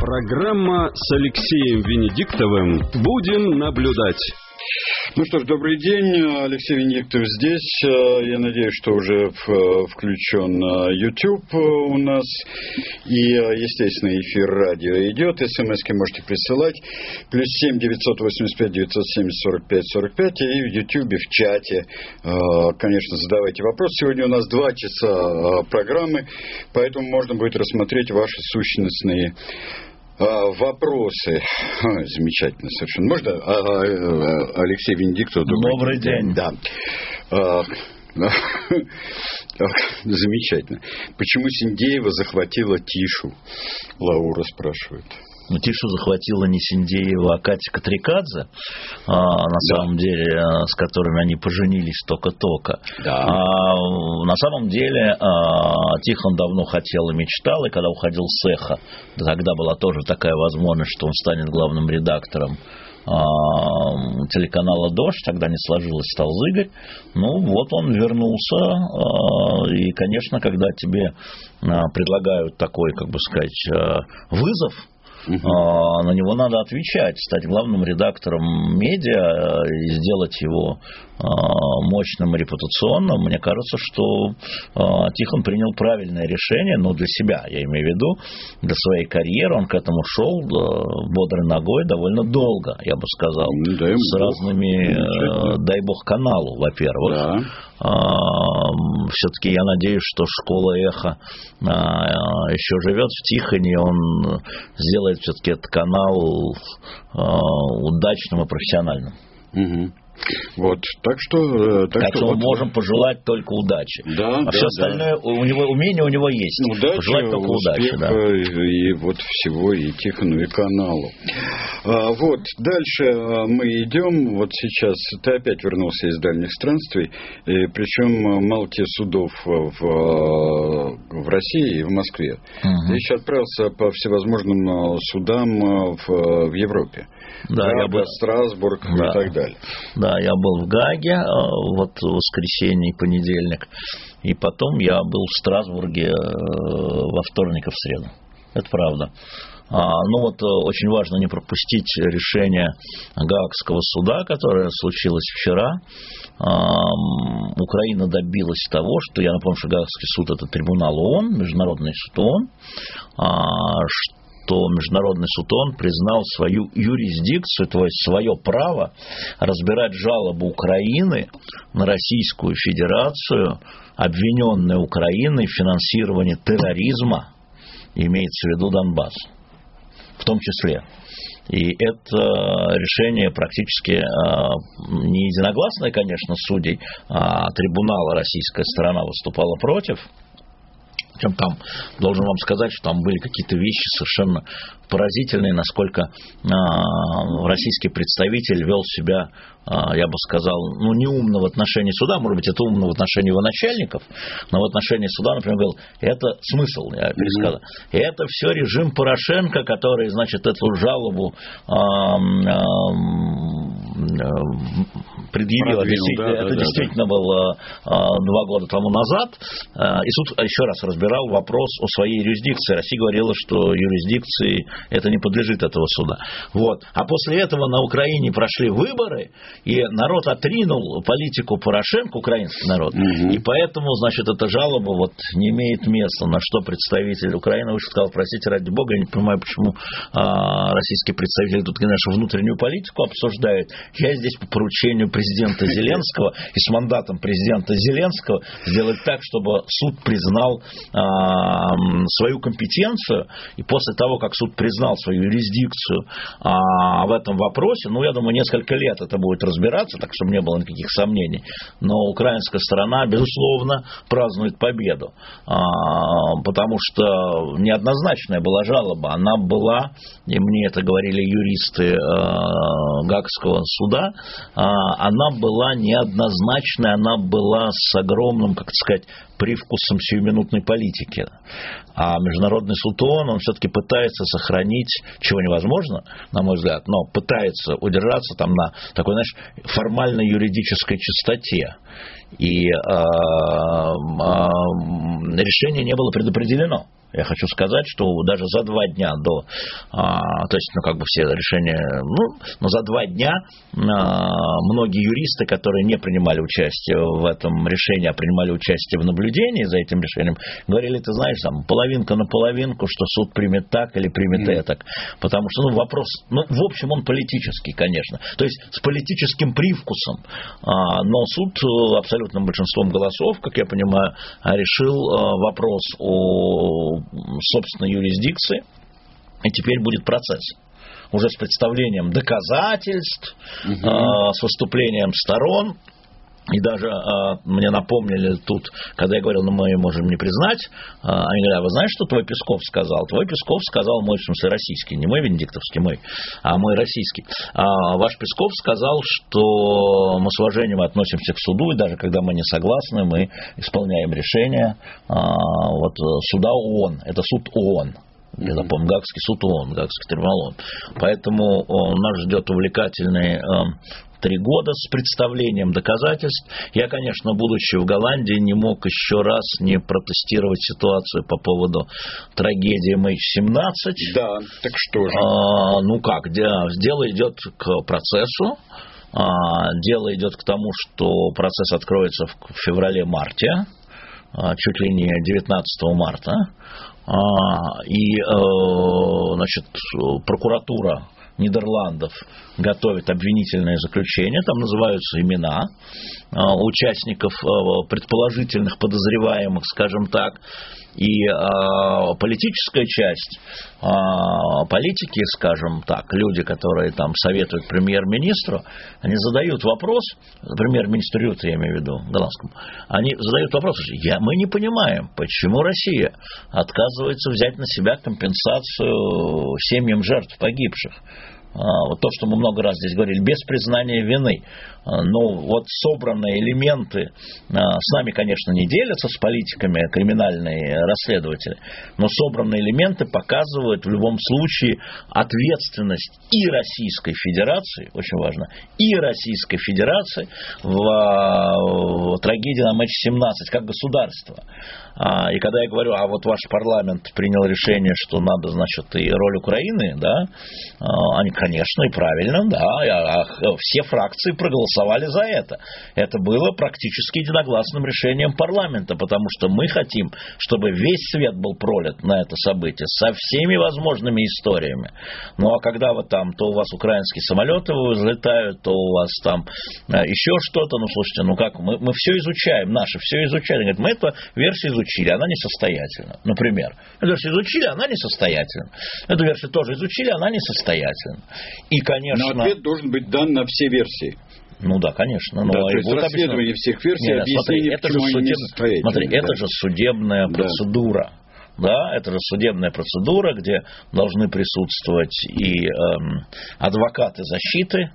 Программа с Алексеем Венедиктовым «Будем наблюдать». Ну что ж, добрый день. Алексей Венедиктов здесь. Я надеюсь, что уже включен YouTube у нас. И, естественно, эфир радио идет. СМСки можете присылать. +7 985 970 45 45. И в YouTube, в чате, конечно, задавайте вопросы. Сегодня у нас 2 часа программы, поэтому можно будет рассмотреть ваши сущностные вопросы. Замечательно совершенно. Можно, Алексей Венедиктов? Добрый день. Да. Замечательно. Почему Синдеева захватила Тишу? Лаура спрашивает. Ну, Тишу захватила не Синдеева, а Катя Катрикадзе, на самом деле, с которыми они поженились только-только. Да. На самом деле, Тихон давно хотел и мечтал, и когда уходил с «Эхо», тогда была тоже такая возможность, что он станет главным редактором телеканала «Дождь», тогда не сложилось, стал Зыгорь. Ну, вот он вернулся, и, конечно, когда тебе предлагают такой, как бы сказать, вызов, на него надо отвечать, стать главным редактором медиа и сделать его мощным и репутационным. Мне кажется, что Тихон принял правильное решение, но для себя, я имею в виду, для своей карьеры. Он к этому шел бодрой ногой довольно долго, я бы сказал, с разными, дай бог, каналу, во-первых. Да. Все-таки я надеюсь, что школа «Эхо» еще живет в Тихоне, он сделает все-таки этот канал удачным и профессиональным. Угу. Вот, так что мы вот можем пожелать только удачи. Да, все остальное, умение у него есть. Удачи, пожелать только удачи. Да. И вот всего, и Тихону, и каналу. Вот, дальше мы идем. Вот сейчас ты опять вернулся из дальних странствий, причем мало тебе судов в России и в Москве. Ты еще отправился по всевозможным судам в Европе. Да, Гага, Страсбург и так далее. Да, я был в Гаге вот в воскресенье и понедельник, и потом я был в Страсбурге во вторник и в среду. Это правда. Ну вот очень важно не пропустить решение Гаагского суда, которое случилось вчера. Украина добилась того, что, я напомню, что Гаагский суд — это трибунал ООН, Международный суд ООН, что Международный суд ООН признал свою юрисдикцию, то есть свое право разбирать жалобу Украины на Российскую Федерацию, обвиненной Украиной в финансировании терроризма, имеется в виду Донбасс, в том числе. И это решение практически не единогласное, конечно, судей, а трибунала российская сторона выступала против. Причем там, должен вам сказать, что там были какие-то вещи совершенно поразительные, насколько российский представитель вел себя, я бы сказал, неумно в отношении суда, может быть, это умно в отношении его начальников, но в отношении суда, например, говорил, это смысл, я пересказал, это все режим Порошенко, который, значит, эту жалобу предъявил. Это действительно было 2 года тому назад, и суд еще раз разбирал вопрос о своей юрисдикции. Россия говорила, что юрисдикции это не подлежит этого суда. Вот. А после этого на Украине прошли выборы, и народ отринул политику Порошенко, украинский народ, и поэтому, значит, эта жалоба вот не имеет места, на что представитель Украины вышел и сказал, простите, ради бога, я не понимаю, почему российский представитель тут нашу внутреннюю политику обсуждает. Я здесь по поручению президента Зеленского и с мандатом президента Зеленского сделать так, чтобы суд признал свою компетенцию, и после того, как суд признал свою юрисдикцию в этом вопросе, я думаю, несколько лет это будет разбираться, так чтобы не было никаких сомнений, но украинская сторона, безусловно, празднует победу, потому что неоднозначная была жалоба, она была, и мне это говорили юристы Гаагского суда, она была неоднозначной, она была с огромным, как сказать, привкусом сиюминутной политики. А Международный суд ООН, он все-таки пытается сохранить, чего невозможно, на мой взгляд, но пытается удержаться там на такой, формально-юридической чистоте. И решение не было предопределено. Я хочу сказать, что даже за 2 дня до, то есть, все решения, но за 2 дня многие юристы, которые не принимали участие в этом решении, а принимали участие в наблюдении за этим решением, говорили, ты знаешь, там, половинка на половинку, что суд примет так или примет этак. Потому что, вопрос, в общем, он политический, конечно. То есть, с политическим привкусом. Но суд абсолютным большинством голосов, как я понимаю, решил вопрос о собственной юрисдикции, и теперь будет процесс. Уже с представлением доказательств, с выступлением сторон. И даже мне напомнили тут, когда я говорил, мы можем не признать, они говорят, а вы знаете, что твой Песков сказал? Твой Песков сказал, мой, в смысле, российский, не мой венедиктовский, а мой российский. Ваш Песков сказал, что мы с уважением относимся к суду, и даже когда мы не согласны, мы исполняем решение суда ООН. Это суд ООН. Я напомню, Гаагский суд ООН, Гаагский трибунал ООН. Поэтому нас ждет увлекательный 3 года с представлением доказательств. Я, конечно, будучи в Голландии, не мог еще раз не протестировать ситуацию по поводу трагедии MH17. Да, так что же? Дело идет к процессу. Дело идет к тому, что процесс откроется в феврале-марте, чуть ли не 19 марта. И, прокуратура Нидерландов готовит обвинительное заключение, там называются имена участников, предположительных подозреваемых, скажем так, и политическая часть, политики, скажем так, люди, которые там советуют премьер-министру, они задают вопрос, премьер-министру Рютте, я имею в виду, голландскому, они задают вопрос, мы не понимаем, почему Россия отказывается взять на себя компенсацию семьям жертв погибших. То, что мы много раз здесь говорили, без признания вины. Собранные элементы с нами, конечно, не делятся с политиками криминальные расследователи, но собранные элементы показывают в любом случае ответственность и Российской Федерации, очень важно, и Российской Федерации в трагедии на MH17 как государства. И когда я говорю, ваш парламент принял решение, что надо, и роль Украины, да, они, конечно, и правильно, да, все фракции проголосовали за это. Это было практически единогласным решением парламента, потому что мы хотим, чтобы весь свет был пролит на это событие со всеми возможными историями. Когда то у вас украинские самолеты взлетают, то у вас там еще что-то, слушайте, мы все изучаем, наши все изучали. Говорят, мы эту версию изучили, она несостоятельна. Например, эту версию изучили, она несостоятельна. Эту версию тоже изучили, она несостоятельна. И, конечно... Но ответ должен быть дан на все версии. Да, конечно. То есть расследование всех версий, объяснение, почему они несостоятельны. Это же судебная процедура. Да, это же судебная процедура, где должны присутствовать и адвокаты защиты,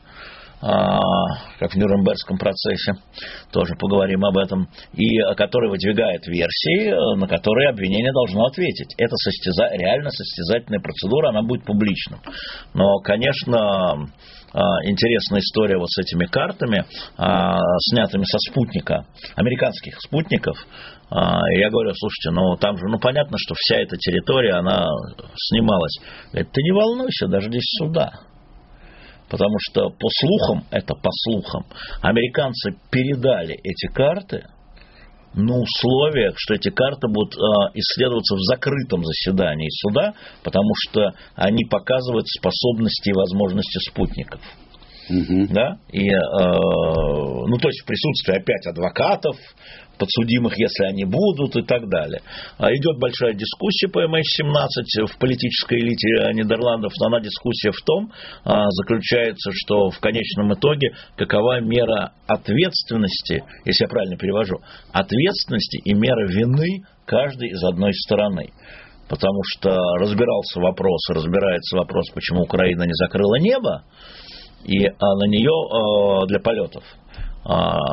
как в Нюрнбергском процессе, тоже поговорим об этом, и который выдвигает версии, на которые обвинение должно ответить. Это реально состязательная процедура, она будет публичным. Но, конечно, интересная история с этими картами, снятыми со спутника, американских спутников. Я говорю, слушайте, там же, понятно, что вся эта территория, она снималась. Говорит, ты не волнуйся, дождись суда. Потому что по слухам, американцы передали эти карты на условиях, что эти карты будут исследоваться в закрытом заседании суда, потому что они показывают способности и возможности спутников. Да? И, то есть в присутствии опять адвокатов, подсудимых, если они будут, и так далее. Идет большая дискуссия по MH17 в политической элите Нидерландов, но она дискуссия в том, заключается, что в конечном итоге какова мера ответственности, если я правильно перевожу, ответственности и мера вины каждой из одной стороны. Потому что разбирается вопрос, почему Украина не закрыла небо, и на нее для полетов. И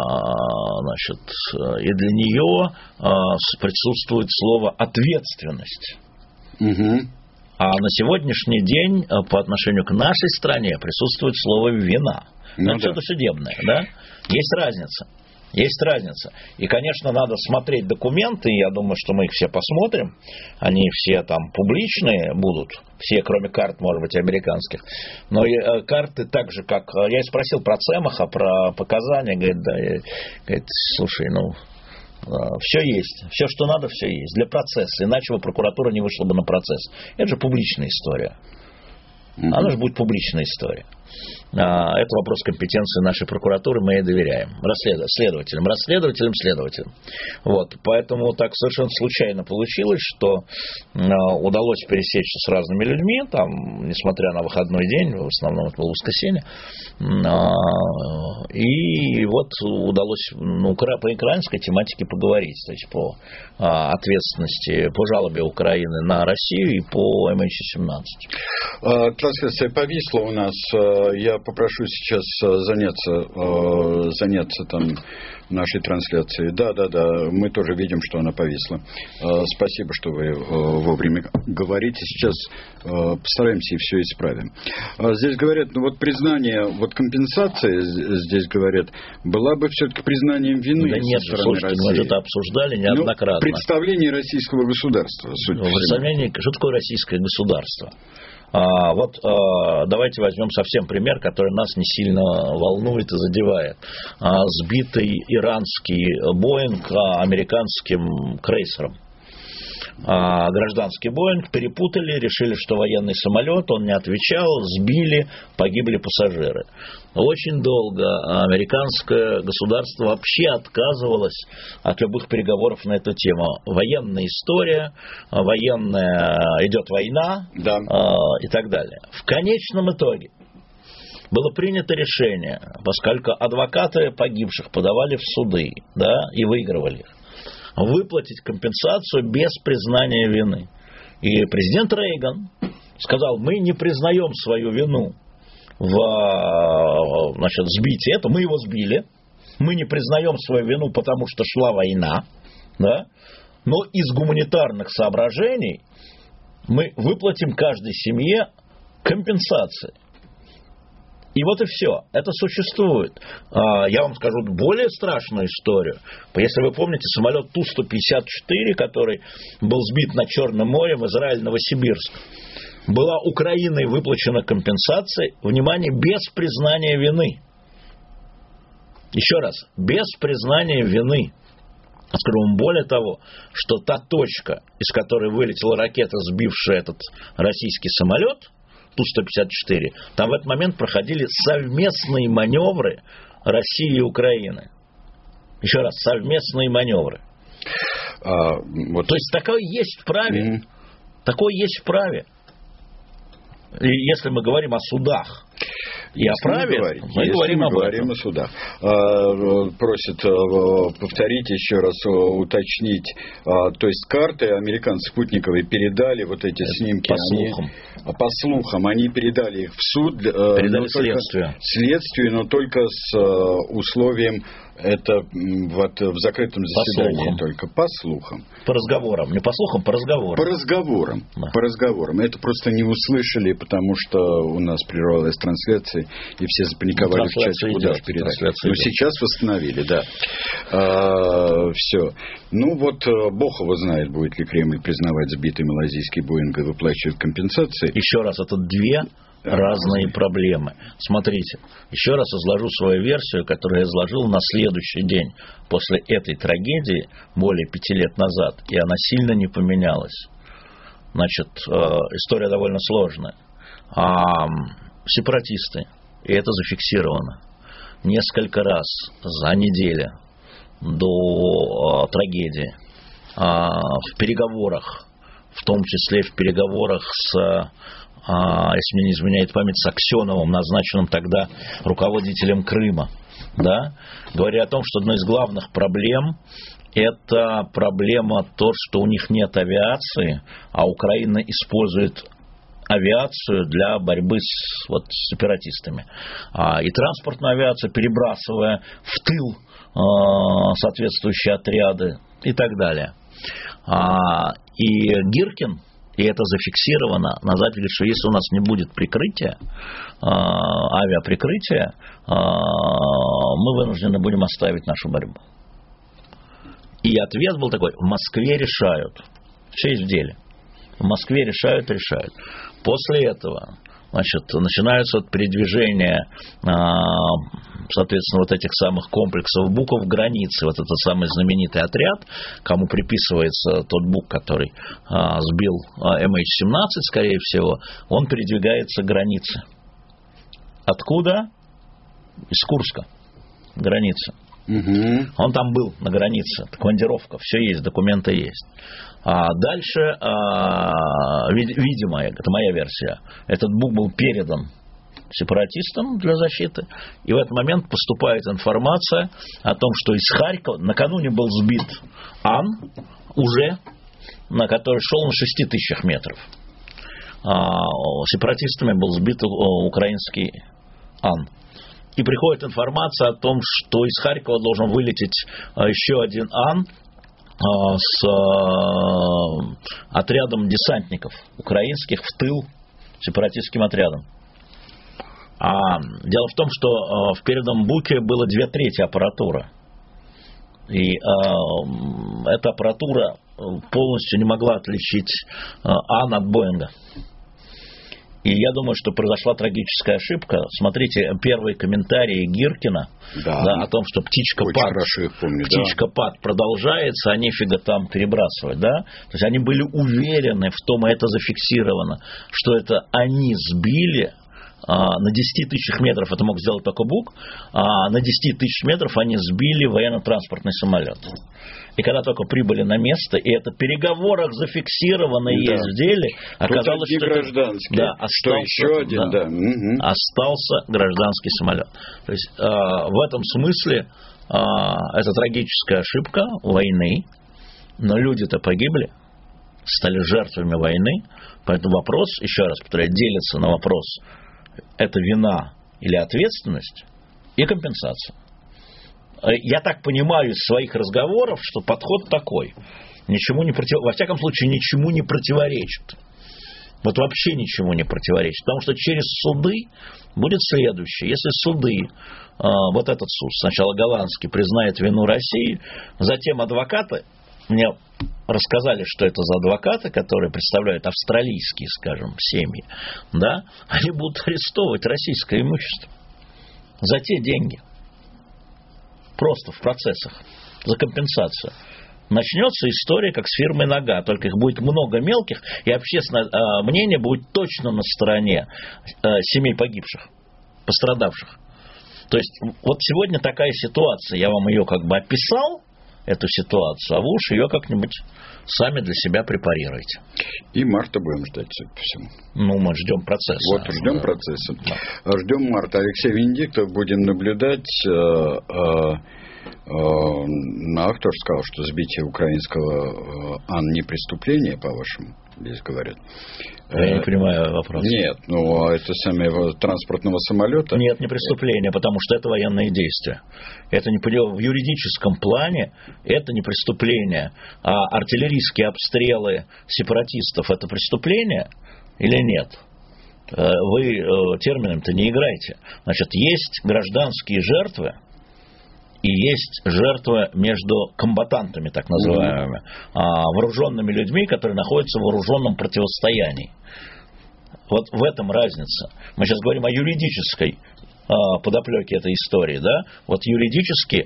для нее присутствует слово «ответственность». А на сегодняшний день по отношению к нашей стране присутствует слово «вина». Это судебное, да? Есть разница. Есть разница. И, конечно, надо смотреть документы, я думаю, что мы их все посмотрим. Они все там публичные будут, все, кроме карт, может быть, американских. Но и карты так же, как... Я и спросил про Цемаха, про показания, говорит, слушай, все есть, все, что надо, все есть для процесса, иначе бы прокуратура не вышла бы на процесс. Это же публичная история. Она же будет публичная история. Это вопрос компетенции нашей прокуратуры, мы ей доверяем. Следователям. Вот. Поэтому так совершенно случайно получилось, что удалось пересечься с разными людьми, там, несмотря на выходной день, в основном это было воскресенье, и вот удалось по украинской тематике поговорить, то есть по ответственности, по жалобе Украины на Россию и по MH17. Трансляция повисла у нас. Я попрошу сейчас заняться там нашей трансляцией. Да, мы тоже видим, что она повисла. Спасибо, что вы вовремя говорите. Сейчас постараемся и все исправим. Здесь говорят, признание, компенсация, здесь говорят, была бы все-таки признанием вины. Да нет, слушайте, мы же это обсуждали неоднократно. Представление российского государства. Что такое российское государство? Давайте возьмем совсем пример, который нас не сильно волнует и задевает. Сбитый иранский Боинг американским крейсером. Гражданский Боинг перепутали, решили, что военный самолет, он не отвечал, сбили, погибли пассажиры. Очень долго американское государство вообще отказывалось от любых переговоров на эту тему. Военная история, идет война, да, и так далее. В конечном итоге было принято решение, поскольку адвокаты погибших подавали в суды, да, и выигрывали их, выплатить компенсацию без признания вины. И президент Рейган сказал, мы не признаем свою вину в сбитии этого, мы его сбили, мы не признаем свою вину, потому что шла война, да, но из гуманитарных соображений мы выплатим каждой семье компенсации. И вот и все. Это существует. Я вам скажу более страшную историю. Если вы помните, самолет Ту-154, который был сбит над Черным морем, Израиль-Новосибирск, была Украиной выплачена компенсация, внимание, без признания вины. Еще раз, без признания вины. Скажу вам более того, что та точка, из которой вылетела ракета, сбившая этот российский самолет, Ту-154, там в этот момент проходили совместные маневры России и Украины. Еще раз, совместные маневры. То есть такое есть в праве. Такое есть в праве. И если мы говорим о судах и о праве, мы говорим об этом. О судах. Просят повторить еще раз, уточнить. То есть карты американцы спутниковые передали вот эти снимки. По слухам. Они передали их в суд. Передали следствию, но только с условием это в закрытом заседании только. По слухам. По разговорам. Не по слухам, по разговорам. По разговорам. Это просто не услышали, потому что у нас прервалась трансляция, и все запаниковали в чате, куда же передать. Но сейчас восстановили, да. Все. Бог его знает, будет ли Кремль признавать сбитый малайзийский Боинг и выплачивать компенсации. Еще раз, это две разные проблемы. Смотрите, еще раз изложу свою версию, которую я изложил на следующий день после этой трагедии, более 5 лет назад, и она сильно не поменялась. История довольно сложная. Сепаратисты, и это зафиксировано, несколько раз за неделю до трагедии в переговорах, в том числе в переговорах с, если мне не изменяет память, с Аксеновым, назначенным тогда руководителем Крыма, да, говоря о том, что одна из главных проблем — это проблема то, что у них нет авиации, а Украина использует авиацию для борьбы с сепаратистами. И транспортную авиацию, перебрасывая в тыл соответствующие отряды и так далее. И Гиркин, и это зафиксировано, назад говорит, что если у нас не будет прикрытия, авиаприкрытия, мы вынуждены будем оставить нашу борьбу. И ответ был такой: в Москве решают. Все есть в деле. В Москве решают. После этого, значит, начинаются передвижения, соответственно, вот этих самых комплексов БУКов границы. Вот этот самый знаменитый отряд, кому приписывается тот БУК, который сбил MH17, скорее всего, он передвигается к границе. Откуда? Из Курска. Граница. Угу. Он там был на границе, командировка, все есть, документы есть. А дальше, видимо, это моя версия, этот БУК был передан сепаратистам для защиты, и в этот момент поступает информация о том, что из Харькова накануне был сбит Ан, уже, на который шел на 6000 метров. Сепаратистами был сбит украинский Ан. И приходит информация о том, что из Харькова должен вылететь еще один Ан с отрядом десантников украинских в тыл сепаратистским отрядам. Дело в том, что в передном БУКе было 2/3 аппаратуры. И эта аппаратура полностью не могла отличить Ан от Боинга. И я думаю, что произошла трагическая ошибка. Смотрите, первые комментарии Гиркина о том, что птичка-пад продолжается, а нефига там перебрасывать. Да? То есть они были уверены в том, и это зафиксировано, что это они сбили на 10 тысячах метров, это мог сделать только БУК, а на 10 тысяч метров они сбили военно-транспортный самолет. И когда только прибыли на место, и это в переговорах зафиксировано и есть в деле, оказалось, что гражданский, остался гражданский самолет. То есть в этом смысле это трагическая ошибка войны, но люди-то погибли, стали жертвами войны, поэтому вопрос, еще раз повторяю, делится на вопрос: это вина или ответственность и компенсация. Я так понимаю из своих разговоров, что подход такой. Во всяком случае, ничему не противоречит. Вот вообще ничему не противоречит. Потому что через суды будет следующее. Если суды, вот этот суд, сначала голландский, признает вину России, затем адвокаты, мне рассказали, что это за адвокаты, которые представляют австралийские, скажем, семьи, да, они будут арестовывать российское имущество за те деньги. Просто в процессах, за компенсацию. Начнется история, как с фирмой «Нога», только их будет много мелких, и общественное мнение будет точно на стороне семей погибших, пострадавших. То есть, вот сегодня такая ситуация, я вам ее как бы описал, эту ситуацию, а вы уж ее как-нибудь сами для себя препарируете. И марта будем ждать, судя по всему. Ну, мы ждем процесса. Вот, ждем процесса. Да. Ждем марта. Алексей Венедиктов, будем наблюдать. Кто же сказал, что сбитие украинского Ан не преступление, по-вашему, здесь говорят? Я не понимаю вопрос. Нет, это самого транспортного самолета. Нет, не преступление, потому что это военные действия. Это не в юридическом плане, это не преступление. А артиллерийские обстрелы сепаратистов — это преступление или нет? Вы термином-то не играете. Значит, есть гражданские жертвы, и есть жертвы между комбатантами, так называемыми, вооруженными людьми, которые находятся в вооруженном противостоянии. Вот в этом разница. Мы сейчас говорим о юридической подоплеке этой истории. Да? Вот юридически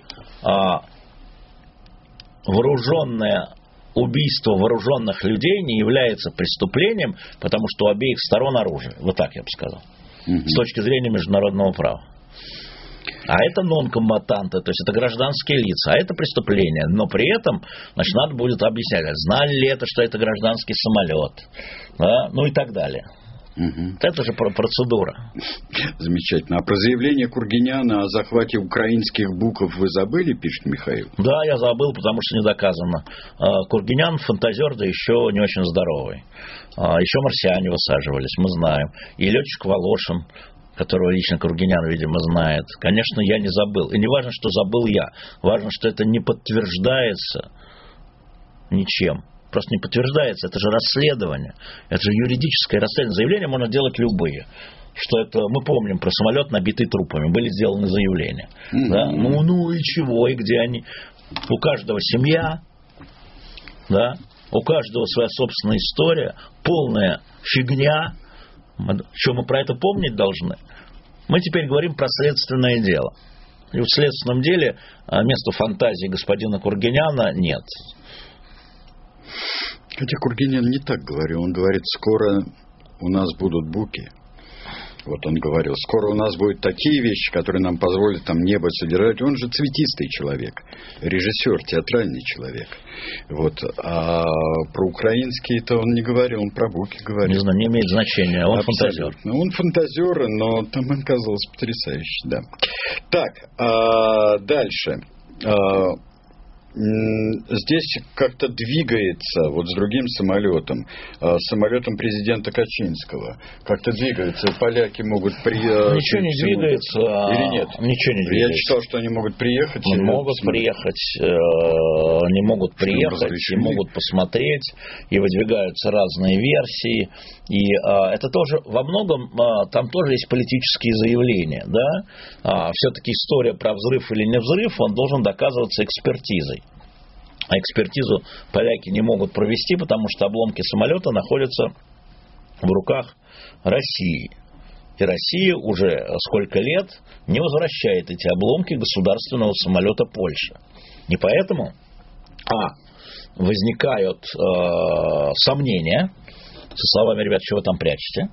вооруженное убийство вооруженных людей не является преступлением, потому что у обеих сторон оружие. Вот так я бы сказал. С точки зрения международного права. А это нон-комбатанты, то есть это гражданские лица, а это преступление. Но при этом, значит, надо будет объяснять, знали ли это, что это гражданский самолет, да? Ну и так далее. Это же процедура. Замечательно. А про заявление Кургиняна о захвате украинских БУКов вы забыли, пишет Михаил? Да, я забыл, потому что не доказано. Кургинян фантазер, да еще не очень здоровый. Еще марсиане высаживались, мы знаем. И летчик Волошин, которого лично Кургинян, видимо, знает. Конечно, я не забыл. И не важно, что забыл я. Важно, что это не подтверждается ничем. просто не подтверждается. Это же расследование. Это же юридическое расследование. Заявления можно делать любые. Что это, мы помним про самолет, набитый трупами. Были сделаны заявления. Да? Ну и чего, и где они? У каждого семья, да? У каждого своя собственная история, полная фигня. Что мы про это помнить должны? Мы теперь говорим про следственное дело. И в следственном деле места фантазии господина Кургиняна нет. Хотя Кургинян не так говорил. Он говорит, скоро у нас будут буки. Вот он говорил, скоро у нас будут такие вещи, которые нам позволят там небо содержать. Он же цветистый человек, режиссер, театральный человек. Вот. А про украинские-то он не говорил, он про буки говорил. Не знаю, не имеет значения, он фантазер. Он фантазер, но там он казалось потрясающе, да. Так, дальше. Здесь как-то двигается, вот с другим самолетом, самолетом президента Качинского, как-то двигается, поляки могут приехать. Ничего не двигается. Или нет? Ничего не двигается. Я читал, что они могут приехать. Могут приехать, и могут посмотреть, и выдвигаются разные версии. И это тоже во многом, там тоже есть политические заявления, да? Все-таки история про взрыв или не взрыв, он должен доказываться экспертизой. А экспертизу поляки не могут провести, потому что обломки самолета находятся в руках России. И Россия уже сколько лет не возвращает эти обломки государственного самолета Польши. И поэтому возникают сомнения со словами: ребят, что вы там прячете?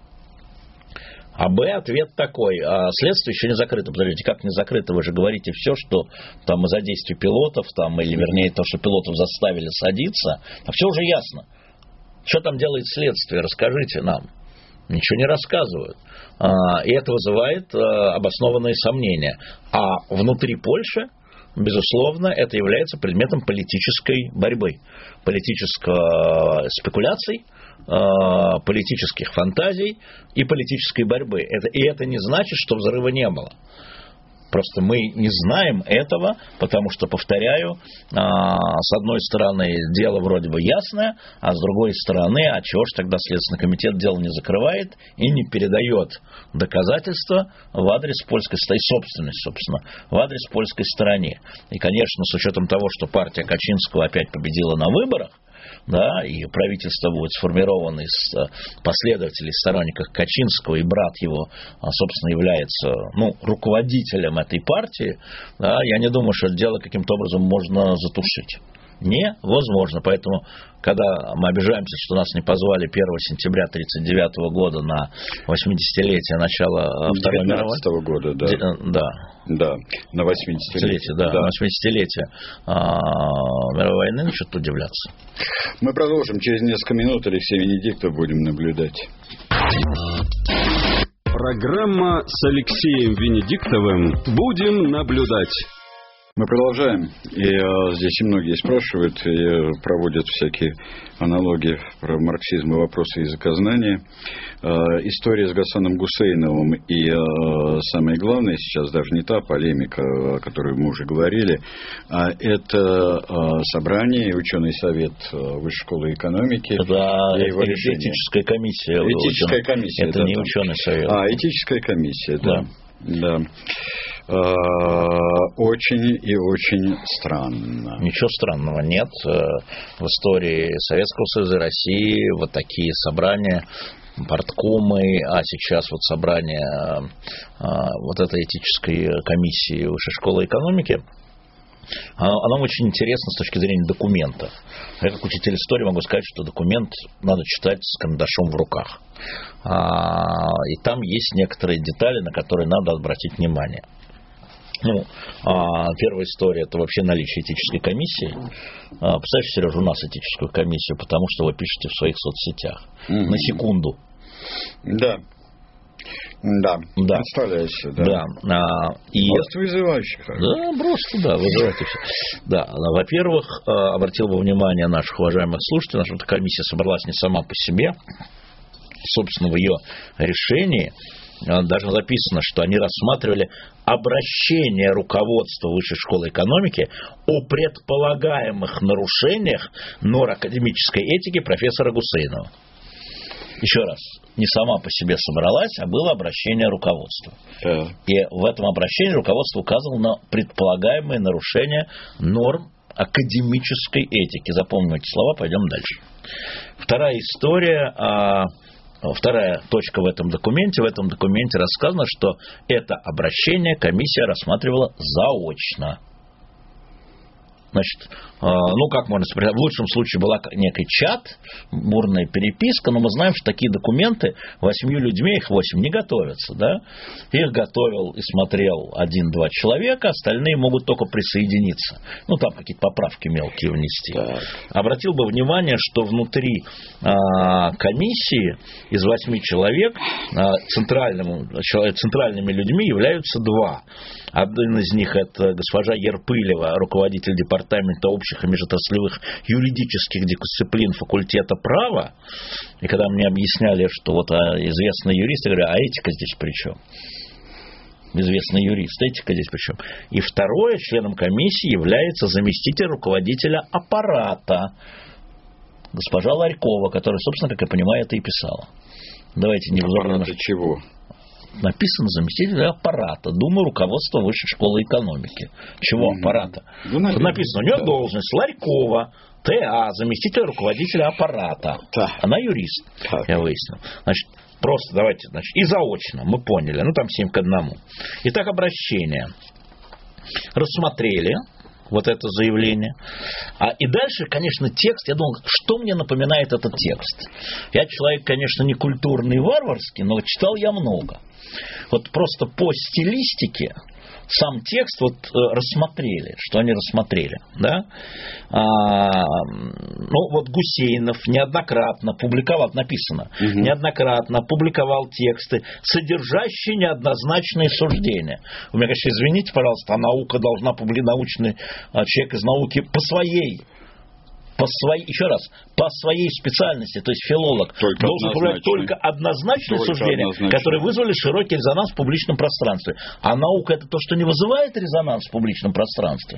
А Б, ответ такой: следствие еще не закрыто. Подождите, как не закрыто? Вы же говорите все, что там из-за действий пилотов, там, или вернее то, что пилотов заставили садиться. А все уже ясно. Что там делает следствие? Расскажите нам. Ничего не рассказывают. И это вызывает обоснованные сомнения. А внутри Польши, безусловно, это является предметом политической борьбы, политических спекуляций, политических фантазий и политической борьбы. И это не значит, что взрыва не было. Просто мы не знаем этого, потому что, повторяю, с одной стороны, дело вроде бы ясное, а с другой стороны, а чего ж тогда Следственный комитет дело не закрывает и не передает доказательства в адрес польской стороны, собственность, собственно, в адрес польской стороне. И, конечно, с учетом того, что партия Качинского опять победила на выборах, да, и правительство будет сформировано из последователей, сторонников Качинского, и брат его, собственно, является руководителем этой партии, да, я не думаю, что это дело каким-то образом можно затушить. Невозможно. Поэтому, когда мы обижаемся, что нас не позвали 1 сентября 1939 года на 80-летие начала Второй мировой... 19 года, да. Да, на 80-летие. Да, на 80-летие мировой войны, что-то удивляться. Мы продолжим через несколько минут. Алексей Венедиктов, будем наблюдать. Программа с Алексеем Венедиктовым «Будем наблюдать». Мы продолжаем, и здесь и многие спрашивают, и проводят всякие аналогии про марксизм и вопросы языкознания. История с Гасаном Гусейновым и самое главное сейчас даже не та полемика, о которой мы уже говорили, а это собрание и ученый совет Высшей школы экономики. Это этическая комиссия. Этическая комиссия. Это не ученый совет. Этическая комиссия, да. Очень и очень странно. Ничего странного нет. В истории Советского Союза и России вот такие собрания, парткомы, а сейчас вот собрание вот этой этической комиссии Высшей школы экономики, она очень интересна с точки зрения документа. Я как учитель истории могу сказать, что документ надо читать с карандашом в руках. И там есть некоторые детали, на которые надо обратить внимание. Первая история — это вообще наличие этической комиссии. Представьте, Сережа, у нас этическую комиссию, потому что вы пишете в своих соцсетях. На секунду. Да. Представляю себе, да. Просто вызывающе. Да, просто, вызывайте все. Да, во-первых, обратил бы внимание наших уважаемых слушателей, наша комиссия собралась не сама по себе. Собственно, в ее решении даже записано, что они рассматривали обращение руководства Высшей школы экономики о предполагаемых нарушениях норм академической этики профессора Гусейнова. Еще раз, не сама по себе собралась, а было обращение руководства. И в этом обращении руководство указывало на предполагаемые нарушения норм академической этики. Запомним эти слова, пойдем дальше. Вторая история, вторая точка в этом документе. В этом документе рассказано, что это обращение комиссия рассматривала заочно. Значит, как можно сказать, в лучшем случае была некий чат, бурная переписка, но мы знаем, что такие документы 8 людьми, их 8, не готовятся, да? Их готовил и смотрел 1-2 человека, остальные могут только присоединиться. Там какие-то поправки мелкие внести. Так. Обратил бы внимание, что внутри комиссии из 8 человек центральными людьми являются 2. Один из них это госпожа Ерпылева, руководитель департамента общих и межотраслевых юридических дисциплин факультета права. И когда мне объясняли, что известный юрист, я говорю, а этика здесь при чем? Известный юрист, этика здесь при чем? И второе, членом комиссии является заместитель руководителя аппарата, госпожа Ларькова, которая, собственно, как я понимаю, это и писала. Давайте не аппарата чего? Написано заместитель аппарата, Думы руководства Высшей школы экономики. Чего аппарата? Написано, у нее должность Ларькова, ТА, заместитель руководителя аппарата. Она юрист, я выяснил. Значит, просто давайте, и заочно, мы поняли, там 7:1. Итак, обращение. Рассмотрели это заявление. И дальше, конечно, текст, я думал, что мне напоминает этот текст. Я человек, конечно, не культурный и варварский, но читал я много. Просто по стилистике сам текст рассмотрели, что они рассмотрели. Да? Гусейнов неоднократно публиковал, написано, неоднократно публиковал тексты, содержащие неоднозначные суждения. Вы меня, конечно, извините, пожалуйста, наука должна научный человек из науки по своей специальности, то есть филолог, должен проявлять только однозначные суждения, которые вызвали широкий резонанс в публичном пространстве. А наука — это то, что не вызывает резонанс в публичном пространстве.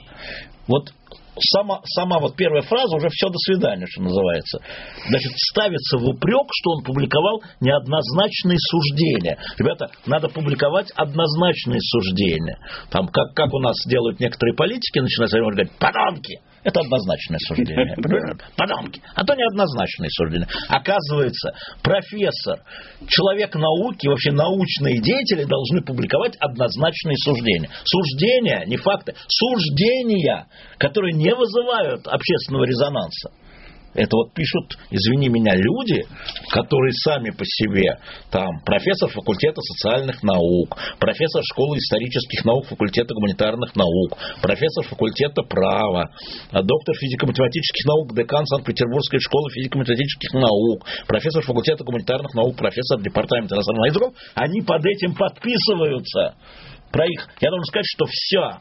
Сама первая фраза уже все, до свидания, что называется. Значит, ставится в упрек, что он публиковал неоднозначные суждения. Ребята, надо публиковать однозначные суждения. Как у нас делают некоторые политики, начинают говорить «подонки». Это однозначное суждение. Подонки. А то неоднозначное суждение. Оказывается, профессор, человек науки, вообще научные деятели должны публиковать однозначные суждения. Суждения, не факты. Суждения, которые не вызывают общественного резонанса. Это пишут, извини меня, люди, которые сами по себе, профессор факультета социальных наук, профессор школы исторических наук, факультета гуманитарных наук, профессор факультета права, доктор физико-математических наук, декан Санкт-Петербургской школы физико-математических наук, профессор факультета гуманитарных наук, профессор департамента иностранных языков, они под этим подписываются. Я должен сказать, что все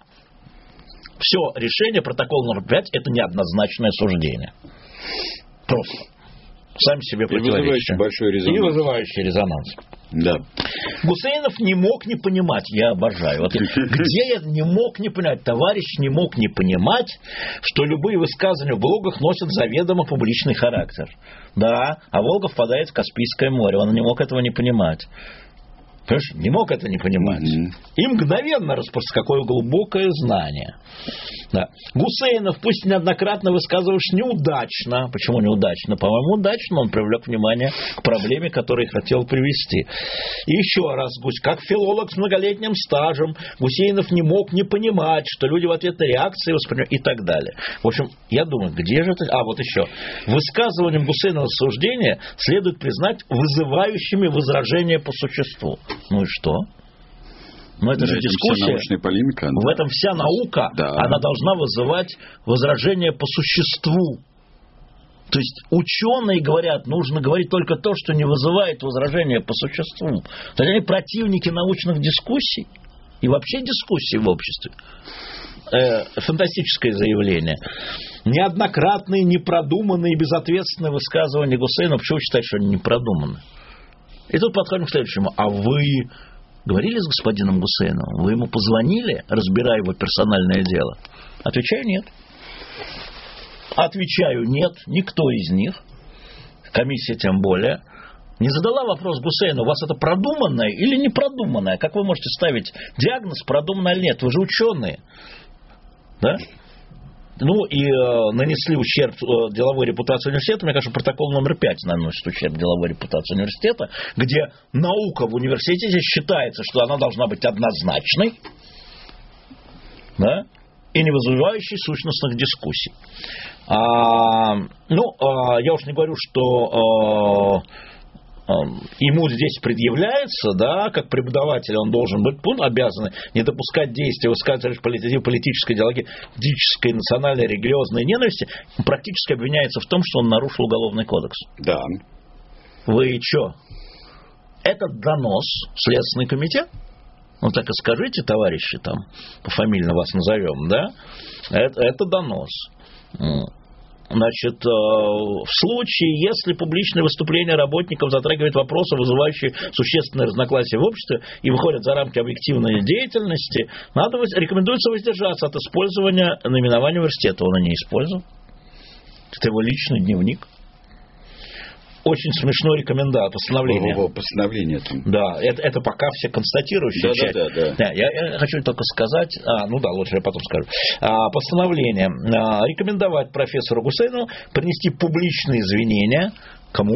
решение протокола номер 5 это неоднозначное суждение. Просто. Сами себе противоречия. И вызывающий резонанс. Да. Гусейнов не мог не понимать, я обожаю. Где я не мог не понимать? Товарищ не мог не понимать, что любые высказывания в блогах носят заведомо публичный характер. Да, а Волга впадает в Каспийское море. Он не мог этого не понимать. Понимаешь, не мог это не понимать. И мгновенно какое глубокое знание. Да. Гусейнов, пусть неоднократно высказываешь неудачно. Почему неудачно? По-моему, удачно. Он привлек внимание к проблеме, которую хотел привести. И еще раз, как филолог с многолетним стажем, Гусейнов не мог не понимать, что люди в ответ на реакции воспринимают и так далее. В общем, я думаю, где же это? Еще. Высказыванием Гусейнова суждения следует признать вызывающими возражения по существу. Ну и что? Но это же дискуссия. Полемика, в этом вся наука, она должна вызывать возражения по существу. То есть ученые говорят, нужно говорить только то, что не вызывает возражения по существу. То есть они противники научных дискуссий и вообще дискуссий в обществе. Фантастическое заявление. Неоднократные, непродуманные, безответственные высказывания Гусейнова. Почему считать, что они непродуманы? И тут подходим к следующему. А вы говорили с господином Гусейновым? Вы ему позвонили, разбирая его персональное дело? Отвечаю, нет. Отвечаю, нет. Никто из них, комиссия тем более, не задала вопрос Гусейну, у вас это продуманное или не продуманное? Как вы можете ставить диагноз, продуманное или нет? Вы же ученые. Да? Ну и нанесли ущерб деловой репутации университета. Мне кажется, протокол номер 5 наносит ущерб деловой репутации университета, где наука в университете считается, что она должна быть однозначной, да, и не вызывающей сущностных дискуссий. Я уж не говорю, что ему здесь предъявляется, да, как преподаватель он должен быть обязан не допускать действия, высказывать политической, идеологической, национальной, религиозной ненависти, он практически обвиняется в том, что он нарушил уголовный кодекс. Да. Вы что? Этот донос в Следственный комитет? Ну так и скажите, товарищи, там, пофамильно вас назовем, да? Это донос. Значит, в случае, если публичное выступление работников затрагивает вопросы, вызывающие существенные разногласия в обществе и выходят за рамки объективной деятельности, рекомендуется воздержаться от использования наименования университета. Он и не использовал. Это его личный дневник. Очень смешное постановление. Постановление там. Да, это пока все констатирующие часть. Да. Я хочу только сказать, лучше я потом скажу. Постановление. Рекомендовать профессору Гусейнову принести публичные извинения. Кому?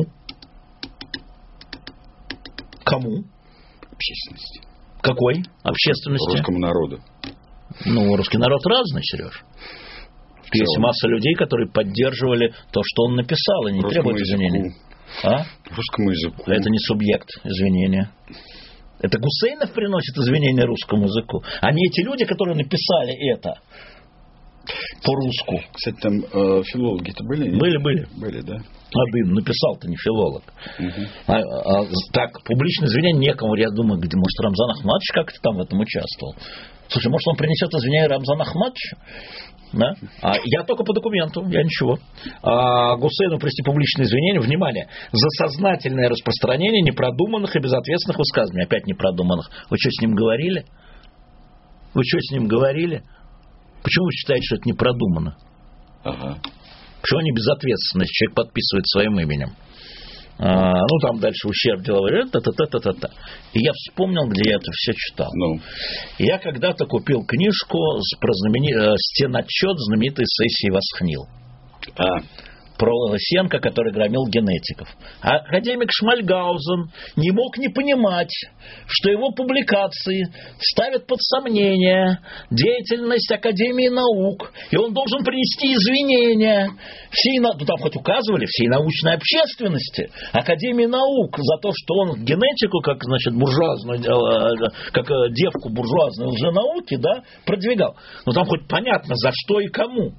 Общественности. Какой общественности? Русскому народу. Русский народ разный, Сереж. Есть масса людей, которые поддерживали то, что он написал, и не требуют извинений. Русскому языку. Это не субъект извинения. Это Гусейнов приносит извинения русскому языку, а не эти люди, которые написали это по-русски. Кстати, там филологи-то были? Были, да. Адын написал-то не филолог. Так, публичное извинение некому. Я думаю, может, Рамзан Ахматович как-то там в этом участвовал. Слушай, может, он принесет извинения Рамзану Ахматовичу? Да? Я только по документу, я ничего. Гусейну принести публичные извинения. Внимание, за сознательное распространение непродуманных и безответственных высказываний. Опять непродуманных. Вы что с ним говорили? Почему вы считаете, что это непродуманно? Почему они безответственность? Человек подписывает своим именем. Там дальше ущерб деловой. И я вспомнил, где я это все читал. Я когда-то купил книжку «Стенотчет знаменитой сессии Восхнил». Про Лысенко, который громил генетиков. Академик Шмальгаузен не мог не понимать, что его публикации ставят под сомнение деятельность Академии наук, и он должен принести извинения там хоть указывали всей научной общественности Академии наук за то, что он генетику, как, буржуазную, как девку буржуазной лженауки, да, продвигал. Там хоть понятно, за что и кому.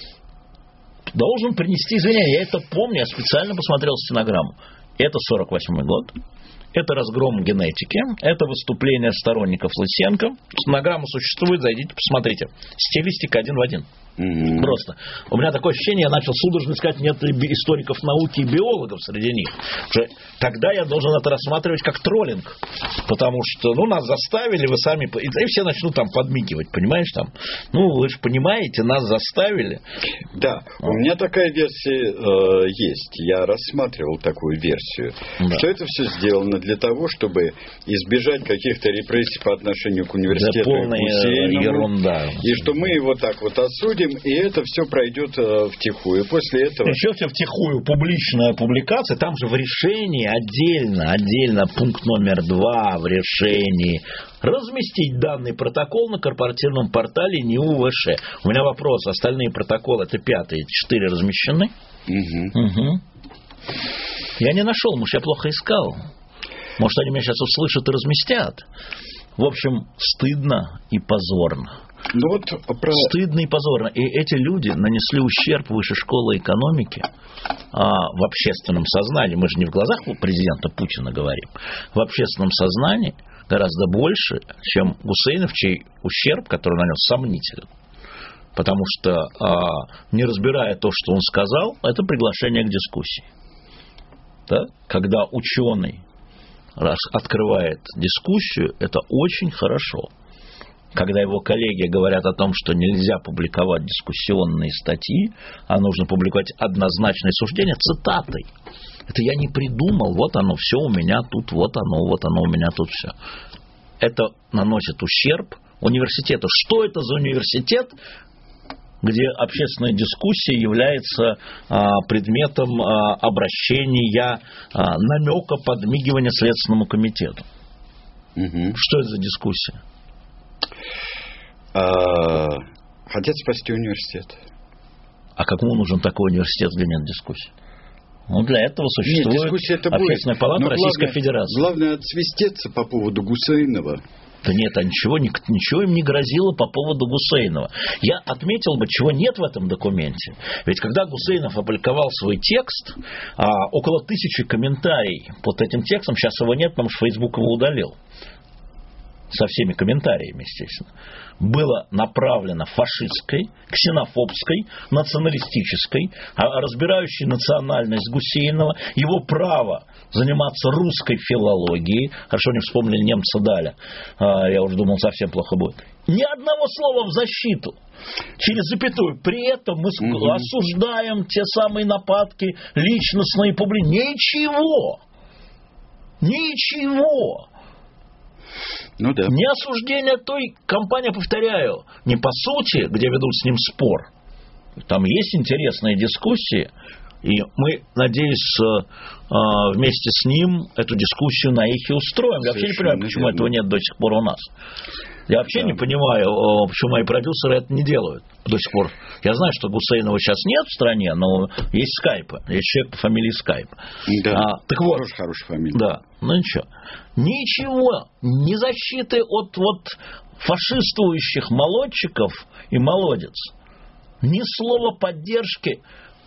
Должен принести извинения. Я это помню, я специально посмотрел стенограмму. Это 48-й год. Это разгром генетики. Это выступление сторонников Лысенко. Стенограмма существует, зайдите, посмотрите. Стилистика один в один. Просто. У меня такое ощущение, я начал судорожно искать, нет ли историков науки и биологов среди них. Тогда я должен это рассматривать как троллинг. Потому что, нас заставили, вы сами... И все начнут там подмигивать, понимаешь? Вы же понимаете, нас заставили. Да, у меня такая версия есть. Я рассматривал такую версию. Да. Что это все сделано для того, чтобы избежать каких-то репрессий по отношению к университету и Гусейнову. Ерунда. И что мы его так осудим, и это все пройдет втихую. После этого... Еще все втихую. Публичная публикация. Там же в решении отдельно пункт номер 2 в решении. Разместить данный протокол на корпоративном портале НИУ ВШ. У меня вопрос. Остальные протоколы, это 5 и 4 размещены? Угу. Я не нашел. Может, я плохо искал. Может, они меня сейчас услышат и разместят. В общем, стыдно и позорно. Стыдно и позорно. И эти люди нанесли ущерб Высшей школы экономики в общественном сознании. Мы же не в глазах президента Путина говорим. В общественном сознании гораздо больше, чем Гусейнов, чей ущерб, который нанес, сомнителен. Потому что, не разбирая то, что он сказал, это приглашение к дискуссии. Да? Когда ученый открывает дискуссию, это очень хорошо. Когда его коллеги говорят о том, что нельзя публиковать дискуссионные статьи, а нужно публиковать однозначные суждения цитатой. Это я не придумал, вот оно все у меня тут, вот оно у меня тут все. Это наносит ущерб университету. Что это за университет, где общественная дискуссия является предметом обращения, намека, подмигивания Следственному комитету? Что это за дискуссия? Хотят спасти университет. А кому нужен такой университет, где нет дискуссии? Ну, для этого существует Общественная палата Российской Федерации. Главное отсвистеться по поводу Гусейнова. Да нет, а ничего им не грозило по поводу Гусейнова. Я отметил бы, чего нет в этом документе. Ведь когда Гусейнов опубликовал свой текст, около 1000 комментариев под этим текстом, сейчас его нет, потому что Facebook его удалил. Со всеми комментариями, естественно, было направлено фашистской, ксенофобской, националистической, разбирающей национальность Гусейнова, его право заниматься русской филологией, хорошо не вспомнили немца Даля, я уже думал, совсем плохо будет, ни одного слова в защиту, через запятую. При этом мы осуждаем те самые нападки, личностные публикации. Ничего. Ну, да. Не осуждение той компании, повторяю, не по сути, где ведут с ним спор. Там есть интересные дискуссии, и мы, надеюсь, вместе с ним эту дискуссию на эхе устроим. Я вообще не понимаю, почему этого нет до сих пор у нас. Я вообще не понимаю, почему мои продюсеры это не делают до сих пор. Я знаю, что Гусейнова сейчас нет в стране, но есть скайпы. Есть человек по фамилии Скайп. Да, так вот, тоже хорошая фамилия. Да, ну ничего. Ничего, ни защиты от фашистующих молодчиков и молодец. Ни слова поддержки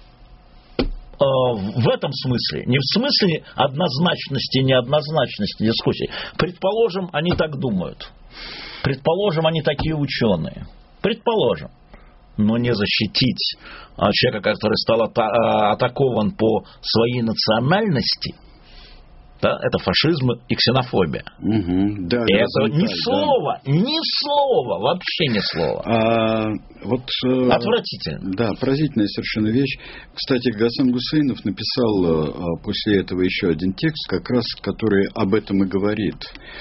в этом смысле. Не в смысле однозначности, неоднозначности дискуссий. Предположим, они так думают. Предположим, они такие ученые. Предположим. Но не защитить человека, который стал атакован по своей национальности, да, это фашизм и ксенофобия. Да, и это ни слова, вообще ни слова. Отвратительно. Да, поразительная совершенно вещь. Кстати, Гасан Гусейнов написал после этого еще один текст, как раз который об этом и говорит.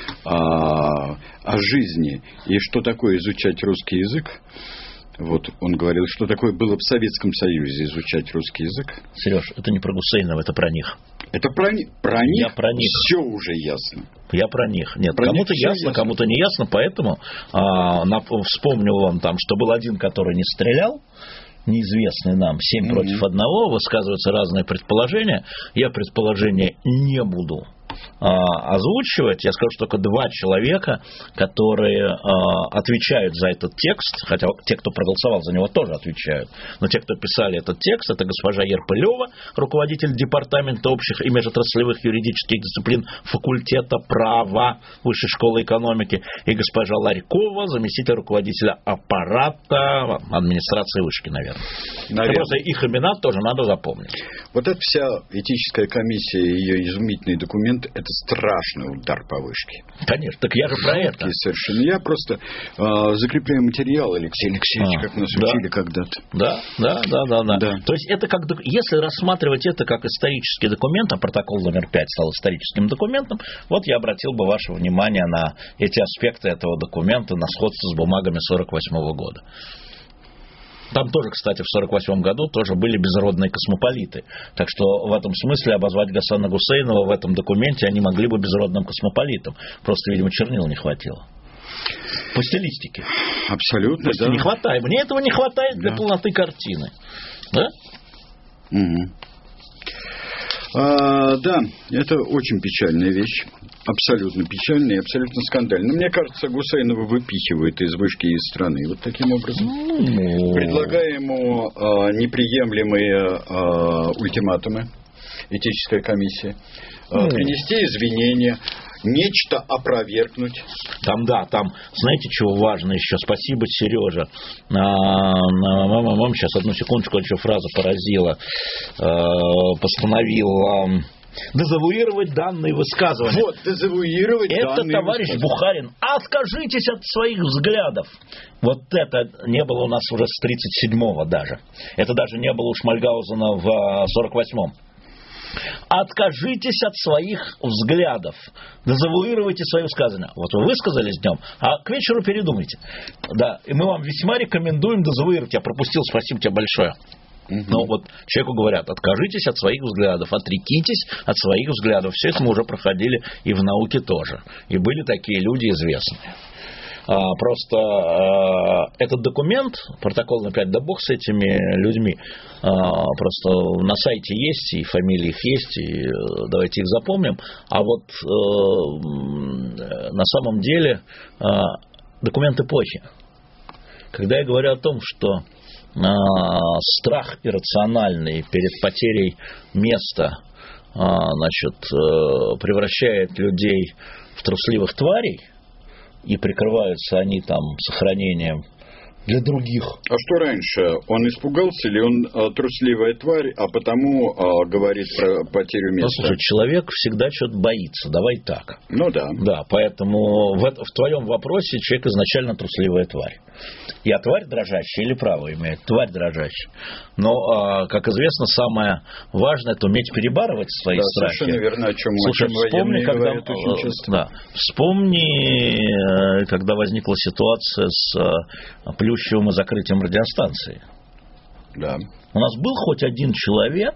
О жизни. И что такое изучать русский язык. Вот он говорил, что такое было в Советском Союзе изучать русский язык. Сереж, это не про Гусейнова, это про них. Это про них? Я про них. Все уже ясно. Я про них. Нет, про кому-то них ясно, кому-то не ясно, поэтому вспомнил вам там, что был один, который не стрелял, неизвестный нам, 7 против 1, высказываются разные предположения. Я предположения не буду озвучивать. Я скажу, что только 2 человека, которые отвечают за этот текст, хотя те, кто проголосовал за него, тоже отвечают, но те, кто писали этот текст, это госпожа Ерпылева, руководитель департамента общих и межотраслевых юридических дисциплин факультета права Высшей школы экономики, и госпожа Ларькова, заместитель руководителя аппарата администрации вышки, наверное. Просто их имена тоже надо запомнить. Вот эта вся этическая комиссия и ее изумительный документ – это страшный удар по вышке. Конечно, так я же про это. Совершенно. Я просто закрепляю материал, Алексей Алексеевич, как нас учили когда-то. Да. То есть это как, если рассматривать это как исторический документ, а протокол номер 5 стал историческим документом, вот я обратил бы ваше внимание на эти аспекты этого документа, на сходство с бумагами 1948 года. Там тоже, кстати, в 1948 году тоже были безродные космополиты. Так что в этом смысле обозвать Гасана Гусейнова в этом документе они могли бы безродным космополитом. Просто, видимо, чернил не хватило. По стилистике. Абсолютно, да. Не хватает. Мне этого не хватает для полноты картины. Да? Да, это очень печальная вещь. Абсолютно печальная и абсолютно скандальная. Но мне кажется, Гусейнова выпихивают из вышки и из страны. Вот таким образом. Предлагая ему неприемлемые ультиматумы, этическая комиссия, принести извинения, нечто опровергнуть. Там, знаете, чего важно еще? Спасибо, Сережа. Сейчас, одну секундочку, еще фраза поразила. Постановил Дезавуировать данные высказывания. Вот, дезавуировать это данные товарищ Бухарин. Откажитесь от своих взглядов. Вот это не было у нас уже с 37-го даже. Это даже не было у Шмальгаузена в 48-м. Откажитесь от своих взглядов. Дезавуируйте свои высказывания. Вот вы высказались днем, а к вечеру передумайте. Да, и мы вам весьма рекомендуем дезавуировать. Я пропустил, спасибо тебе большое. Но вот человеку говорят, откажитесь от своих взглядов, отрекитесь от своих взглядов. Все это мы уже проходили и в науке тоже. И были такие люди известные. Просто этот документ, протокол на 5, да бог с этими людьми, просто на сайте есть, и фамилии их есть, и давайте их запомним. А вот на самом деле документ эпохи. Когда я говорю о том, что страх иррациональный перед потерей места, превращает людей в трусливых тварей, и прикрываются они там сохранением для других. А что раньше? Он испугался или он трусливая тварь, а потому говорит про потерю места? Послушай, человек всегда что-то боится. Давай так. Ну да. Да, поэтому в твоем вопросе человек изначально трусливая тварь. Я тварь дрожащая или право имею? Тварь дрожащая. Но, как известно, самое важное – это уметь перебарывать свои страхи. Совершенно верно, о чем вспомни, говорят очень часто. Да, вспомни, когда возникла ситуация с Плющевым и закрытием радиостанции. Да. У нас был хоть один человек,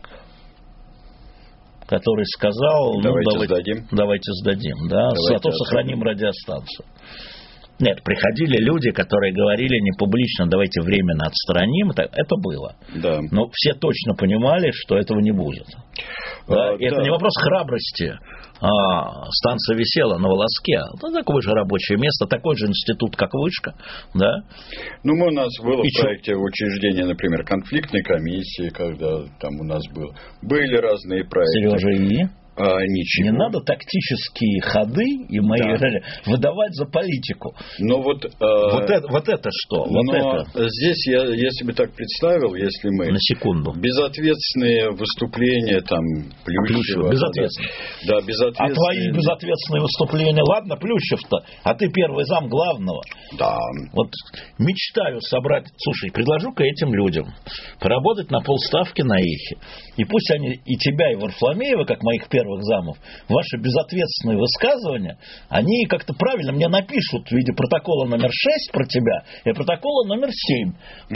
который сказал, давайте сдадим, да, зато сохраним радиостанцию. Нет, приходили люди, которые говорили не публично, давайте временно отстраним. Это было. Да. Но все точно понимали, что этого не будет. Да? Это не вопрос храбрости. Станция висела на волоске. Это такое же рабочее место, такой же институт, как вышка. Да? Ну, у нас было в проекте учреждения, например, конфликтной комиссии, когда там у нас были разные проекты. Сережа, ничего. Не надо тактические ходы и мои выдавать за политику. Но вот это что? Здесь я себе так представил, если мы на секунду безответственные выступления там Плющева. Безответственные. Да, безответственные. А твои безответственные выступления, ладно, Плющев-то, а ты первый зам главного. Да. Вот мечтаю собрать. Слушай, предложу-ка этим людям поработать на полставки на эхе. И пусть они и тебя, и Варфломеева, как моих первых замов, ваши безответственные высказывания, они как-то правильно мне напишут в виде протокола номер 6 про тебя и протокола номер 7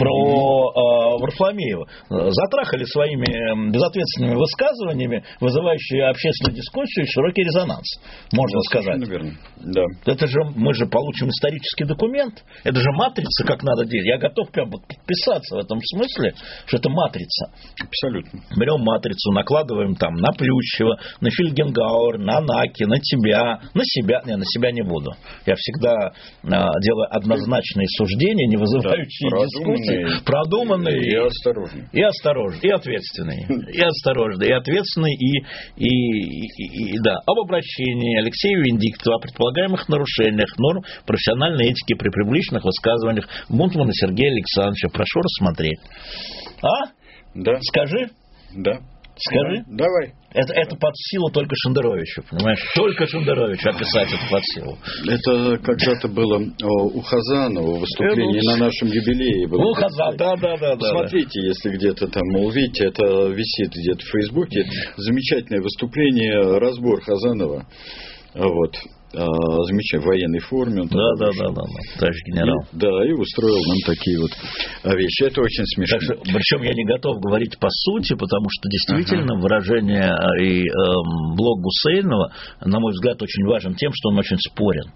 про Варфломеева. Затрахали своими безответственными высказываниями, вызывающие общественную дискуссию и широкий резонанс, можно сказать. Наверное. Да. Это же мы же получим исторический документ. Это же матрица, как надо делать. Я готов прям подписаться в этом смысле, что это матрица. Абсолютно. Берем матрицу, накладываем там на Плющева, на Фельгенгауэр, на Наки, на тебя, на себя. Не, на себя не буду. Я всегда делаю однозначные суждения, не вызывающие дискуссии. Продуманные. И осторожные. И осторожные. И ответственные. И осторожные. И ответственные. И да. Об обращении Алексея Венедиктова о предполагаемых нарушениях норм профессиональной этики при публичных высказываниях Бунтмана Сергея Александровича. Прошу рассмотреть. Да. Скажи. Да. Скажи. Давай. Это под силу только Шендеровичу, понимаешь? Только Шендеровичу описать это под силу. Это когда-то было у Хазанова выступление на нашем юбилее. У Хазанова, да. Посмотрите, если где-то там увидите, это висит где-то в Фейсбуке. Замечательное выступление, разбор Хазанова. Вот. Замечательно, в военной форме. Да, товарищ генерал. И устроил нам такие вот вещи. Это очень смешно. Причем я не готов говорить по сути, потому что действительно выражение и блог Гусейнова, на мой взгляд, очень важен тем, что он очень спорен.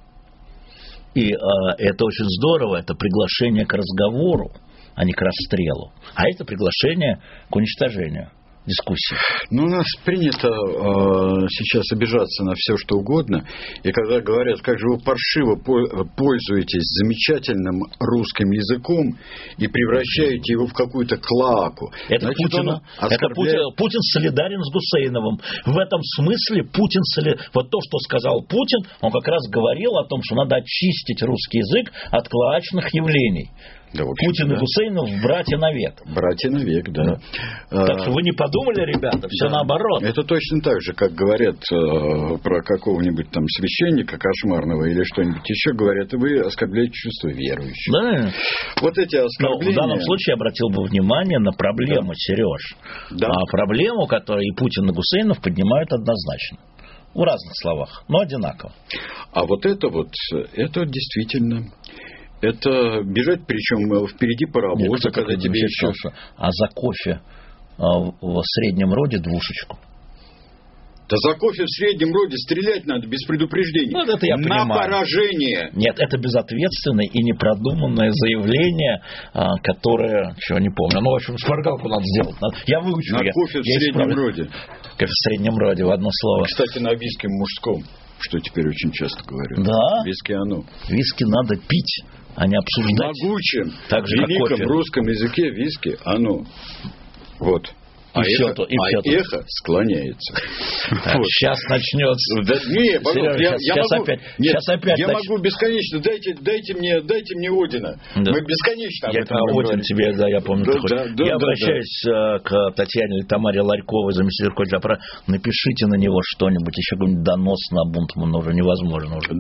И это очень здорово, это приглашение к разговору, а не к расстрелу. А это приглашение к уничтожению. Дискуссии. У нас принято сейчас обижаться на все, что угодно. И когда говорят, как же вы паршиво пользуетесь замечательным русским языком и превращаете его в какую-то клоаку. Это Путин солидарен с Гусейновым. В этом смысле Путин вот то, что сказал Путин, он как раз говорил о том, что надо очистить русский язык от клоачных явлений. Да, Путин и Гусейнов братья навек. Братья навек, да. Так что вы не подумали, ребята, все наоборот. Это точно так же, как говорят про какого-нибудь там священника кошмарного или что-нибудь еще, говорят, и вы оскорбляете чувства верующих. Да. Вот эти оскорбления... Но в данном случае я обратил бы внимание на проблему, Сереж. Да. Проблему, которую и Путин, и Гусейнов поднимают однозначно. В разных словах, но одинаково. А вот это действительно... Это бежать, причем впереди паровоза, когда тебе еще... А за кофе в среднем роде 2. Да за кофе в среднем роде стрелять надо без предупреждения. Ну, это я понимаю. На поражение. Нет, это безответственное и непродуманное заявление, которое... Чего не помню. Ну, в общем, шпаргалку надо сделать. Я выучу. На кофе в среднем роде. Кофе в среднем роде, в одно слово. Кстати, на виске мужском, что теперь очень часто говорят. Да? Виски оно. Виски надо пить, а не обсуждать. В могучем, так же, великом русском языке виски оно. Вот. Эхо склоняется. Вот. Сейчас начнется. Да, я могу бесконечно. Дайте мне Одина. Да. Мы бесконечно об этом Один тебе, да, я помню. Я обращаюсь к Татьяне или Тамаре Ларьковой, заместитель руководителя. Напишите на него что-нибудь, еще какой-нибудь донос на Бунтмана, уже невозможно. Уже.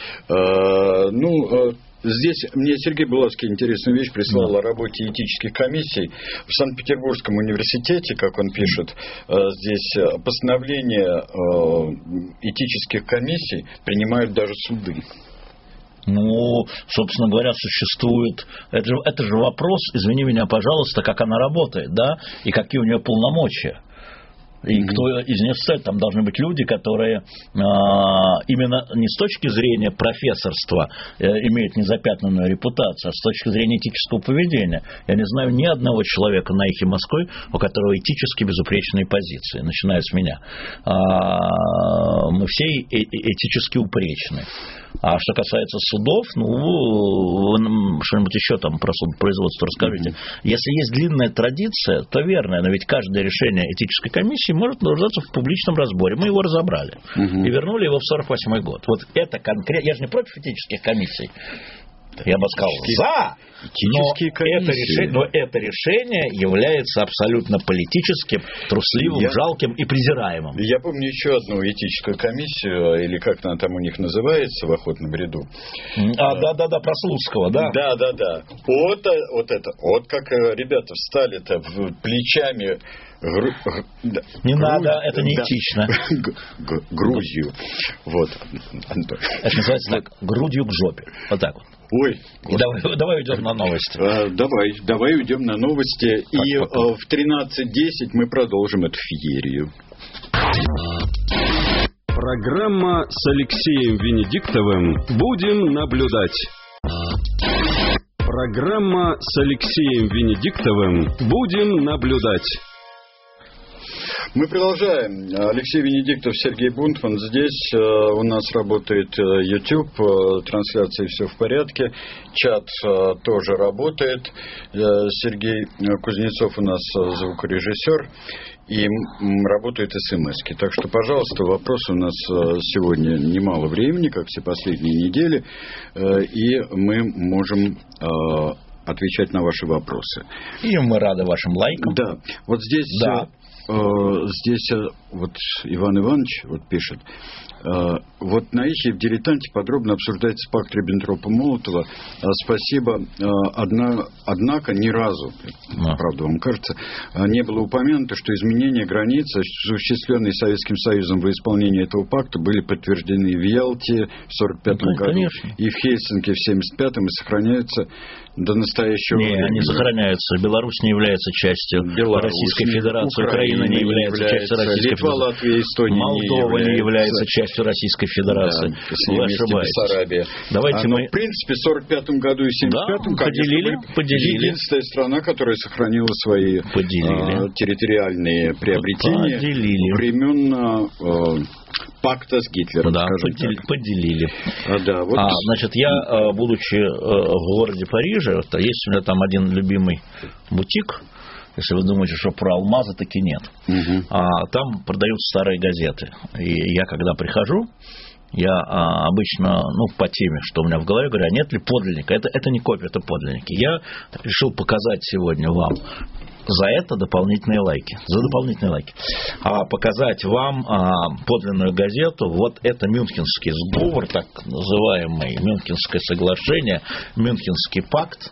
Да. Здесь мне Сергей Булавский интересную вещь прислал о работе этических комиссий. В Санкт-Петербургском университете, как он пишет, здесь постановления этических комиссий принимают даже суды. Ну, собственно говоря, существует... Это же вопрос, извини меня, пожалуйста, как она работает, да, и какие у нее полномочия. И кто из них стоит, там должны быть люди, которые именно не с точки зрения профессорства имеют незапятнанную репутацию, а с точки зрения этического поведения. Я не знаю ни одного человека на «Эхе Москвы», у которого этически безупречные позиции, начиная с меня. Мы все этически упречны. А что касается судов, вы что-нибудь еще там про судопроизводство расскажите. Если есть длинная традиция, то верно, но ведь каждое решение этической комиссии может нуждаться в публичном разборе. Мы его разобрали и вернули его в 1948 год. Вот это конкретно... Я же не против этических комиссий. Я бы сказал «за», но это решение является абсолютно политическим, трусливым, жалким и презираемым. Я помню еще одну этическую комиссию, или как она там у них называется в охотном ряду. Да, про Слуцкого, да? Да. Вот как ребята встали-то плечами... Не надо, это не этично. Грузью. Вот. Это называется так, грудью к жопе. Вот так вот. Ой. Давай уйдем на новости. Давай уйдем на новости. И в 13:10 мы продолжим эту феерию. Программа с Алексеем Венедиктовым «Будем наблюдать». Программа с Алексеем Венедиктовым «Будем наблюдать». Мы продолжаем. Алексей Венедиктов, Сергей Бунтман. Здесь у нас работает YouTube, трансляции все в порядке. Чат тоже работает. Сергей Кузнецов у нас звукорежиссер. И работают СМС-ки. Так что, пожалуйста, вопросы у нас сегодня немало времени, как все последние недели. И мы можем... отвечать на ваши вопросы. И мы рады вашим лайкам. Да. Вот здесь... Да. Здесь вот Иван Иванович вот пишет. Вот на «Эхе» в «Дилетанте» подробно обсуждается пакт Риббентропа-Молотова. Спасибо. Однако ни разу, правда, вам кажется, не было упомянуто, что изменения границ, осуществленные Советским Союзом во исполнении этого пакта, были подтверждены в Ялте в 1945 году, конечно, и в Хельсинки в 1975 и сохраняются до настоящего времени. Они сохраняются. Беларусь не является частью Российской Федерации, Украина не является частью Российской Литва, Федерации, Латвия, Эстония Молдова не является частью Российской Федерации. Да, вы ошибаетесь. Давайте мы... В принципе, в 1945 году и 1975 поделили. Единственная страна, которая сохранила свои территориальные приобретения времен пакта с Гитлером. Да, поделили. Вот. Значит, я, будучи в городе Париже, есть у меня там один любимый бутик. Если вы думаете, что про алмазы, таки нет. Там продаются старые газеты. И я, когда прихожу, я обычно, по теме, что у меня в голове, говорю, а нет ли подлинника? Это не копия, это подлинники. Я решил показать сегодня вам за это дополнительные лайки. За дополнительные лайки. Показать вам подлинную газету. Вот это Мюнхенский сговор, так называемый Мюнхенское соглашение, Мюнхенский пакт.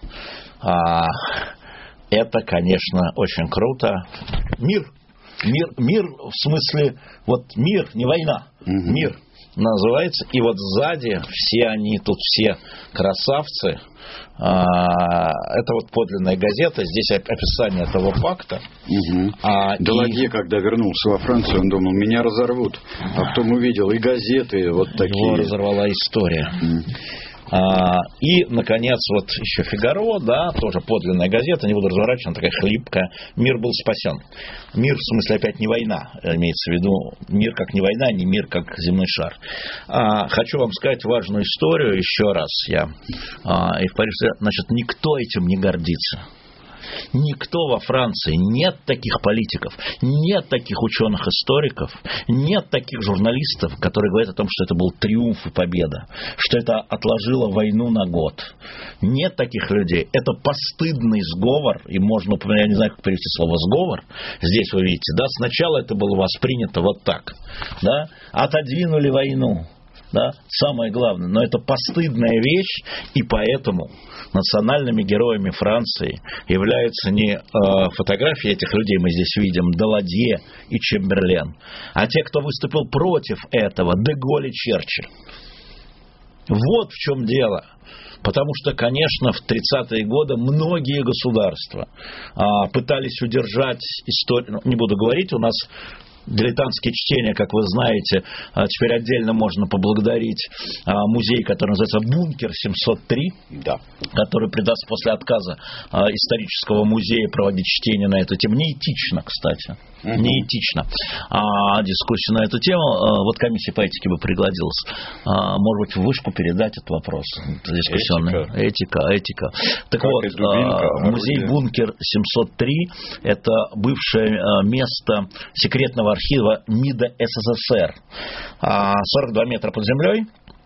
Это, конечно, очень круто. Мир в смысле, вот мир, не война, мир называется. И вот сзади все они тут все красавцы. Это вот подлинная газета. Здесь описание этого пакта. Даладье, когда вернулся во Францию, он думал, меня разорвут. А потом увидел и газеты вот такие. Его разорвала история. И, наконец, вот еще «Фигаро», да, тоже подлинная газета, не буду разворачивать, она такая хлипкая. Мир был спасен. Мир, в смысле, опять не война, имеется в виду мир как не война, не мир как земной шар. Хочу вам сказать важную историю еще раз. И в Париже, значит, никто этим не гордится. Никто во Франции, нет таких политиков, нет таких ученых-историков, нет таких журналистов, которые говорят о том, что это был триумф и победа, что это отложило войну на год. Нет таких людей. Это постыдный сговор, и можно, я не знаю, как перевести слово «сговор», здесь вы видите, да, сначала это было воспринято вот так, да, отодвинули войну. Да, самое главное, но это постыдная вещь, и поэтому национальными героями Франции являются не фотографии этих людей, мы здесь видим, Даладье и Чемберлен, а те, кто выступил против этого, де Голль и Черчилль. Вот в чем дело. Потому что, конечно, в 30-е годы многие государства пытались удержать историю, не буду говорить, у нас дилетантские чтения, как вы знаете, теперь отдельно можно поблагодарить музей, который называется «Бункер 703», да, который придаст после отказа исторического музея проводить чтение на эту тему. Неэтично, кстати. Неэтично. Дискуссию на эту тему. Вот комиссия по этике бы пригодилась. Может быть, в вышку передать этот вопрос. Дискуссионная. Этика. Так как вот, музей «Бункер 703» это бывшее место секретного архива МИДа СССР. 42 метра под землей.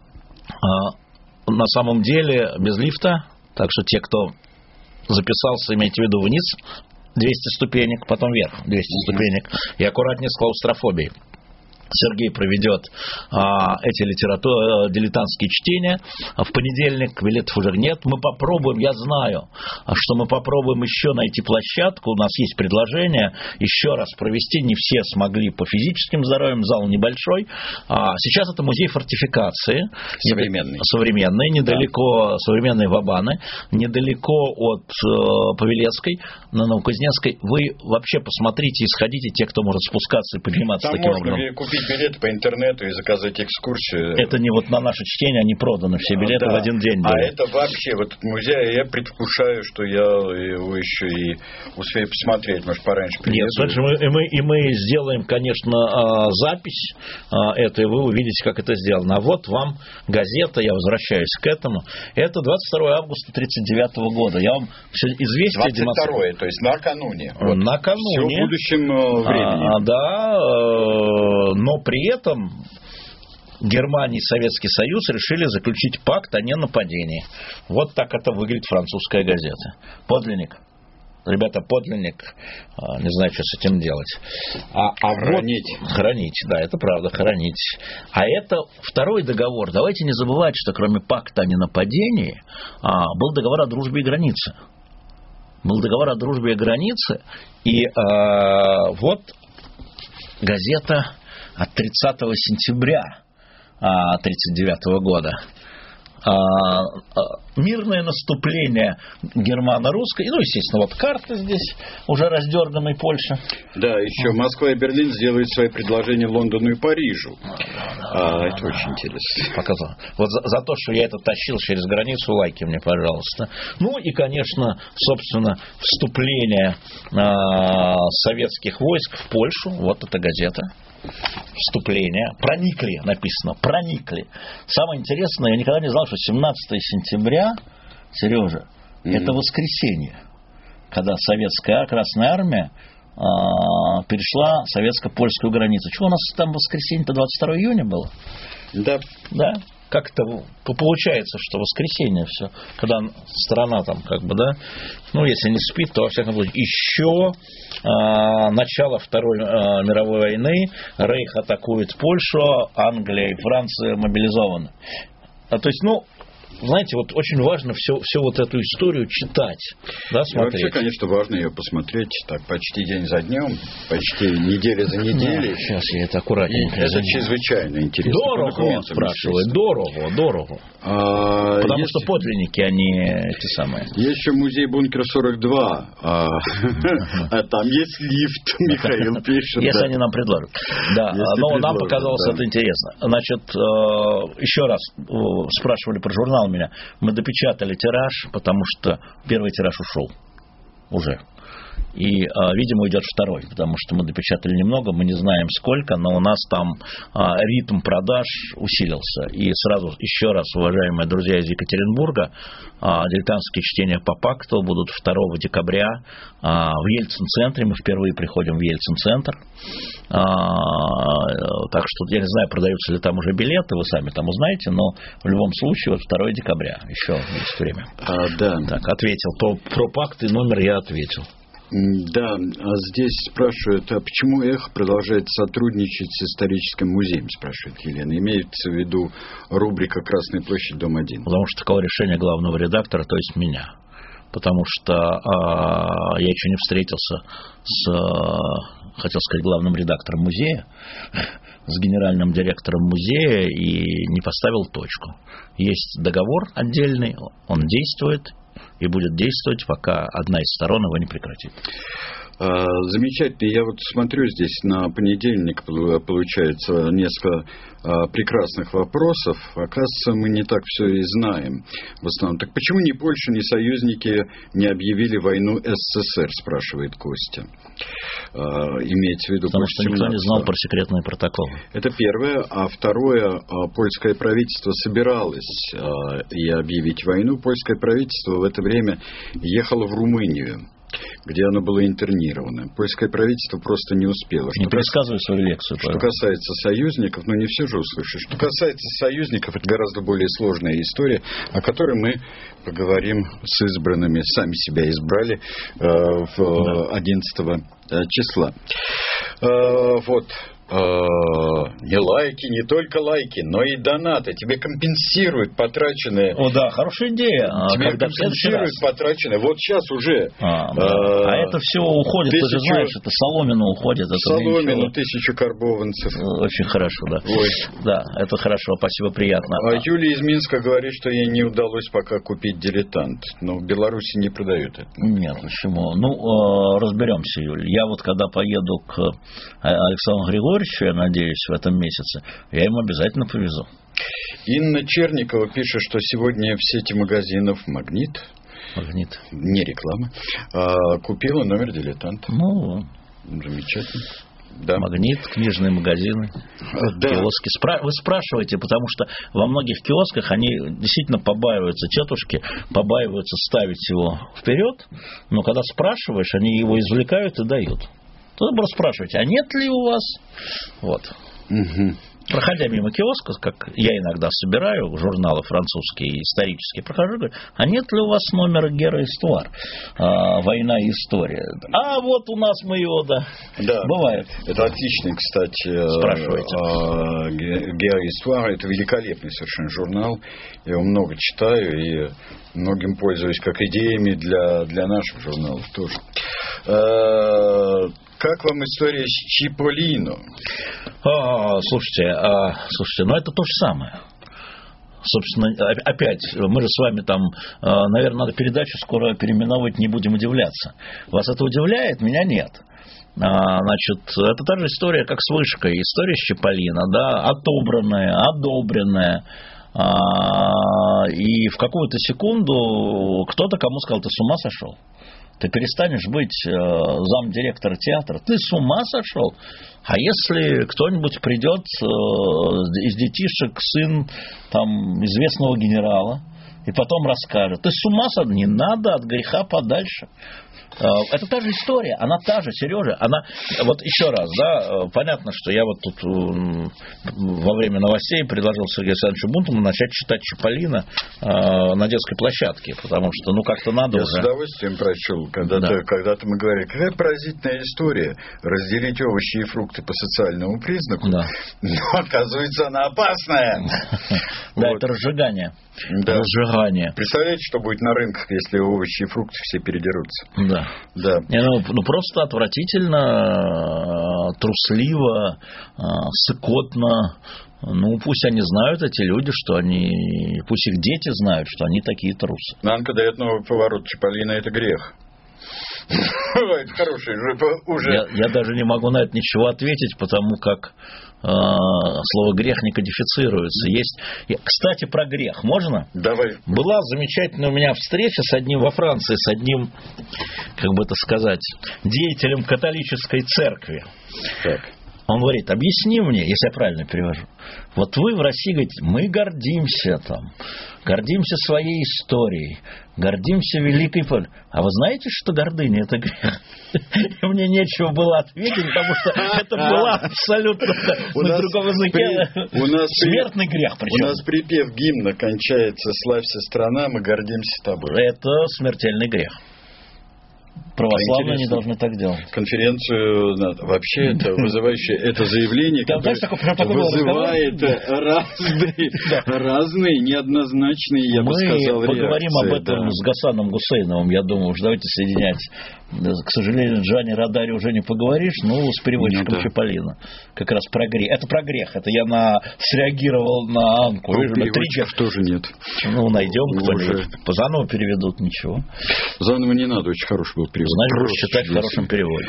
На самом деле без лифта. Так что те, кто записался, имейте в виду, вниз 200 ступенек, потом вверх 200 ступенек. И аккуратнее с клаустрофобией. Сергей проведет эти дилетантские чтения. В понедельник билетов уже нет. Мы попробуем, я знаю, что мы попробуем еще найти площадку. У нас есть предложение еще раз провести. Не все смогли по физическим здоровьям, зал небольшой. Сейчас это музей фортификации. Современный, недалеко, да. Современные Вабаны, недалеко от Павелецкой, на Новокузнецкой. Вы вообще посмотрите и сходите, те, кто может спускаться и подниматься там таким можно образом. Билеты по интернету и заказать экскурсию. Это не вот на наше чтение, они проданы, все билеты в один день. А это вообще, вот музей, я предвкушаю, что я его еще и успею посмотреть, может, пораньше приеду. Нет, слушай, мы сделаем, конечно, запись это, и вы увидите, как это сделано. А вот вам газета, я возвращаюсь к этому. Это 22 августа 1939 года. Я вам все известие демонстрирую. 22, то есть накануне. Вот. Накануне. Все в будущем времени. Да, но при этом Германия и Советский Союз решили заключить пакт о ненападении. Вот так это выглядит французская газета. Подлинник. Ребята, подлинник. Не знаю, что с этим делать. Хранить. Вот, хранить, да, это правда, хранить. А это второй договор. Давайте не забывать, что кроме пакта о ненападении был договор о дружбе и границе. Был договор о дружбе и границе. И вот газета от 30 сентября 1939 года. Мирное наступление германо-русское. Ну, естественно, вот карта здесь, уже раздерганной Польши. Да, еще Москва и Берлин сделают свои предложения Лондону и Парижу. Это очень интересно. Показал. Вот за то, что я это тащил через границу, лайки мне, пожалуйста. Ну и, конечно, собственно, вступление советских войск в Польшу. Вот эта газета. Вступление. Проникли, написано. Проникли. Самое интересное, я никогда не знал, что 17 сентября, Сережа, это воскресенье, когда советская Красная Армия перешла советско-польскую границу. Чего у нас там в воскресенье-то 22 июня было? Да. Да. Как-то получается, что воскресенье все, когда страна там если не спит, то во всяком случае еще начало Второй мировой войны, Рейх атакует Польшу, Англия и Франция мобилизованы. То есть, знаете, вот очень важно всю вот эту историю читать, да, смотреть. И вообще, конечно, важно ее посмотреть так почти день за днем, почти неделя за неделей. Сейчас я это аккуратненько. Это чрезвычайно интересно. Дорого, спрашивают, дорого. Потому что подлинники, они эти самые. Есть еще музей Бункера 42, а там есть лифт, Михаил пишет. Если они нам предложат. Да, но нам показалось это интересно. Значит, еще раз спрашивали про журнал меня. Мы допечатали тираж, потому что первый тираж ушел уже. И, видимо, идет второй, потому что мы допечатали немного, мы не знаем сколько, но у нас там ритм продаж усилился. И сразу еще раз, уважаемые друзья из Екатеринбурга, дилетантские чтения по пакту будут 2 декабря в Ельцин-центре. Мы впервые приходим в Ельцин-центр. Так что я не знаю, продаются ли там уже билеты, вы сами там узнаете, но в любом случае 2 декабря, еще есть время. Да. Так, ответил. Про пакт и номер я ответил. Да, здесь спрашивают, а почему «Эхо» продолжает сотрудничать с историческим музеем, спрашивает Елена. Имеется в виду рубрика «Красная площадь, дом 1». Потому что такое решение главного редактора, то есть меня. Потому что я еще не встретился хотел сказать, главным редактором музея, с генеральным директором музея и не поставил точку. Есть договор отдельный, он действует. И будет действовать, пока одна из сторон его не прекратит. Замечательно. Я вот смотрю здесь на понедельник, получается, несколько прекрасных вопросов. Оказывается, мы не так все и знаем. В основном. Так почему ни Польша, ни союзники не объявили войну СССР, спрашивает Костя. Имеется в виду... Потому что никто не знал про секретные протоколы. Это первое. А второе, польское правительство собиралось и объявить войну. Польское правительство в это время ехало в Румынию, где оно было интернировано. Польское правительство просто не успело. Не пересказывай свою лекцию. Что касается союзников, не все же услышишь. Что касается союзников, это гораздо более сложная история, о которой мы поговорим с избранными. Сами себя избрали 11 числа. Вот. Не лайки, не только лайки, но и донаты. Тебе компенсируют потраченные. О, да, хорошая идея. Тебе компенсируют потраченные. Вот сейчас уже. Это все уходит, ты же знаешь, это соломина уходит. Соломина, 1000 карбованцев. Очень хорошо, да. Ой. Да, это хорошо, спасибо, приятно. Юлия из Минска говорит, что ей не удалось пока купить «Дилетант». Но в Беларуси не продают это. Нет, почему? Разберемся, Юль. Я вот когда поеду к Александру Григорьевичу, я надеюсь, в этом месяце, я ему обязательно повезу. Инна Черникова пишет, что сегодня в сети магазинов «Магнит», не реклама, купила номер «Дилетант». Замечательно. Да. «Магнит», книжные магазины, да. Киоски. Вы спрашиваете, потому что во многих киосках они действительно побаиваются, тетушки побаиваются ставить его вперед, но когда спрашиваешь, они его извлекают и дают. Тут просто спрашиваете, а нет ли у вас? Вот. Угу. Проходя мимо киоска, как я иногда собираю, журналы французские и исторические, прохожу, говорю, а нет ли у вас номера «Гера Истуар», «Война и история»? А вот у нас мы его, да. Бывает. Это отличный, кстати, спрашивайте. «Гера Истуар», это великолепный совершенно журнал. Я его много читаю и многим пользуюсь как идеями для наших журналов тоже. Как вам история с Чиполлино? Слушайте, это то же самое. Собственно, опять, мы же с вами там, наверное, надо передачу скоро переименовывать, не будем удивляться. Вас это удивляет? Меня нет. Значит, это та же история, как с Вышкой. История с Чиполлино, да, одобренная. И в какую-то секунду кто-то кому сказал, ты с ума сошел? Ты перестанешь быть замдиректора театра. Ты с ума сошел? А если кто-нибудь придет из детишек, сын там известного генерала, и потом расскажет. Ты с ума сошел? Не надо, от греха подальше. Это та же история, она та же, Сережа. Она, вот еще раз, да, понятно, что я вот тут во время новостей предложил Сергею Александровичу Бунтману начать читать Чиполлино на детской площадке, потому что, ну, как-то надо я уже... с удовольствием прочел, когда-то мы говорили, какая поразительная история, разделить овощи и фрукты по социальному признаку, но, оказывается, она опасная. Да, это разжигание. Разжигание. Представляете, что будет на рынках, если овощи и фрукты все передерутся? Да. Ну, просто отвратительно, трусливо, сыкотно. Ну, пусть они знают, эти люди, что они... Пусть их дети знают, что они такие трусы. Нанка дает новый поворот. Чиполлино – это грех. Это хороший уже... Я даже не могу на это ничего ответить, потому как слово «грех» не кодифицируется. Есть... Кстати, про грех можно? Давай. Была замечательная у меня встреча с одним во Франции, с одним, как бы это сказать, деятелем католической церкви. Так. Он говорит, объясни мне, если я правильно перевожу. Вот вы в России говорите, мы гордимся там, гордимся своей историей, гордимся великой... А вы знаете, что гордыня – это грех? И мне нечего было ответить, потому что это была абсолютно на другом языке смертный грех. У нас припев гимна кончается «Славься, страна, мы гордимся тобой». Это смертельный грех. Православные не должны так делать. Конференцию вообще это вызывающее это заявление, которое вызывает разные неоднозначные, я бы сказал, реакции. Мы поговорим об этом с Гасаном Гусейновым, я думаю, уж давайте соединять. К сожалению, Джани Радари уже не поговоришь, но с переводчиком Чиполлино. Как раз про грех. Это про грех. Это я среагировал на Анку. Переводчиков тоже нет. Ну, найдем кто-нибудь. Заново переведут, ничего. Заново не надо, очень хороший был перевод. Значит, будешь читать в хорошем переводе.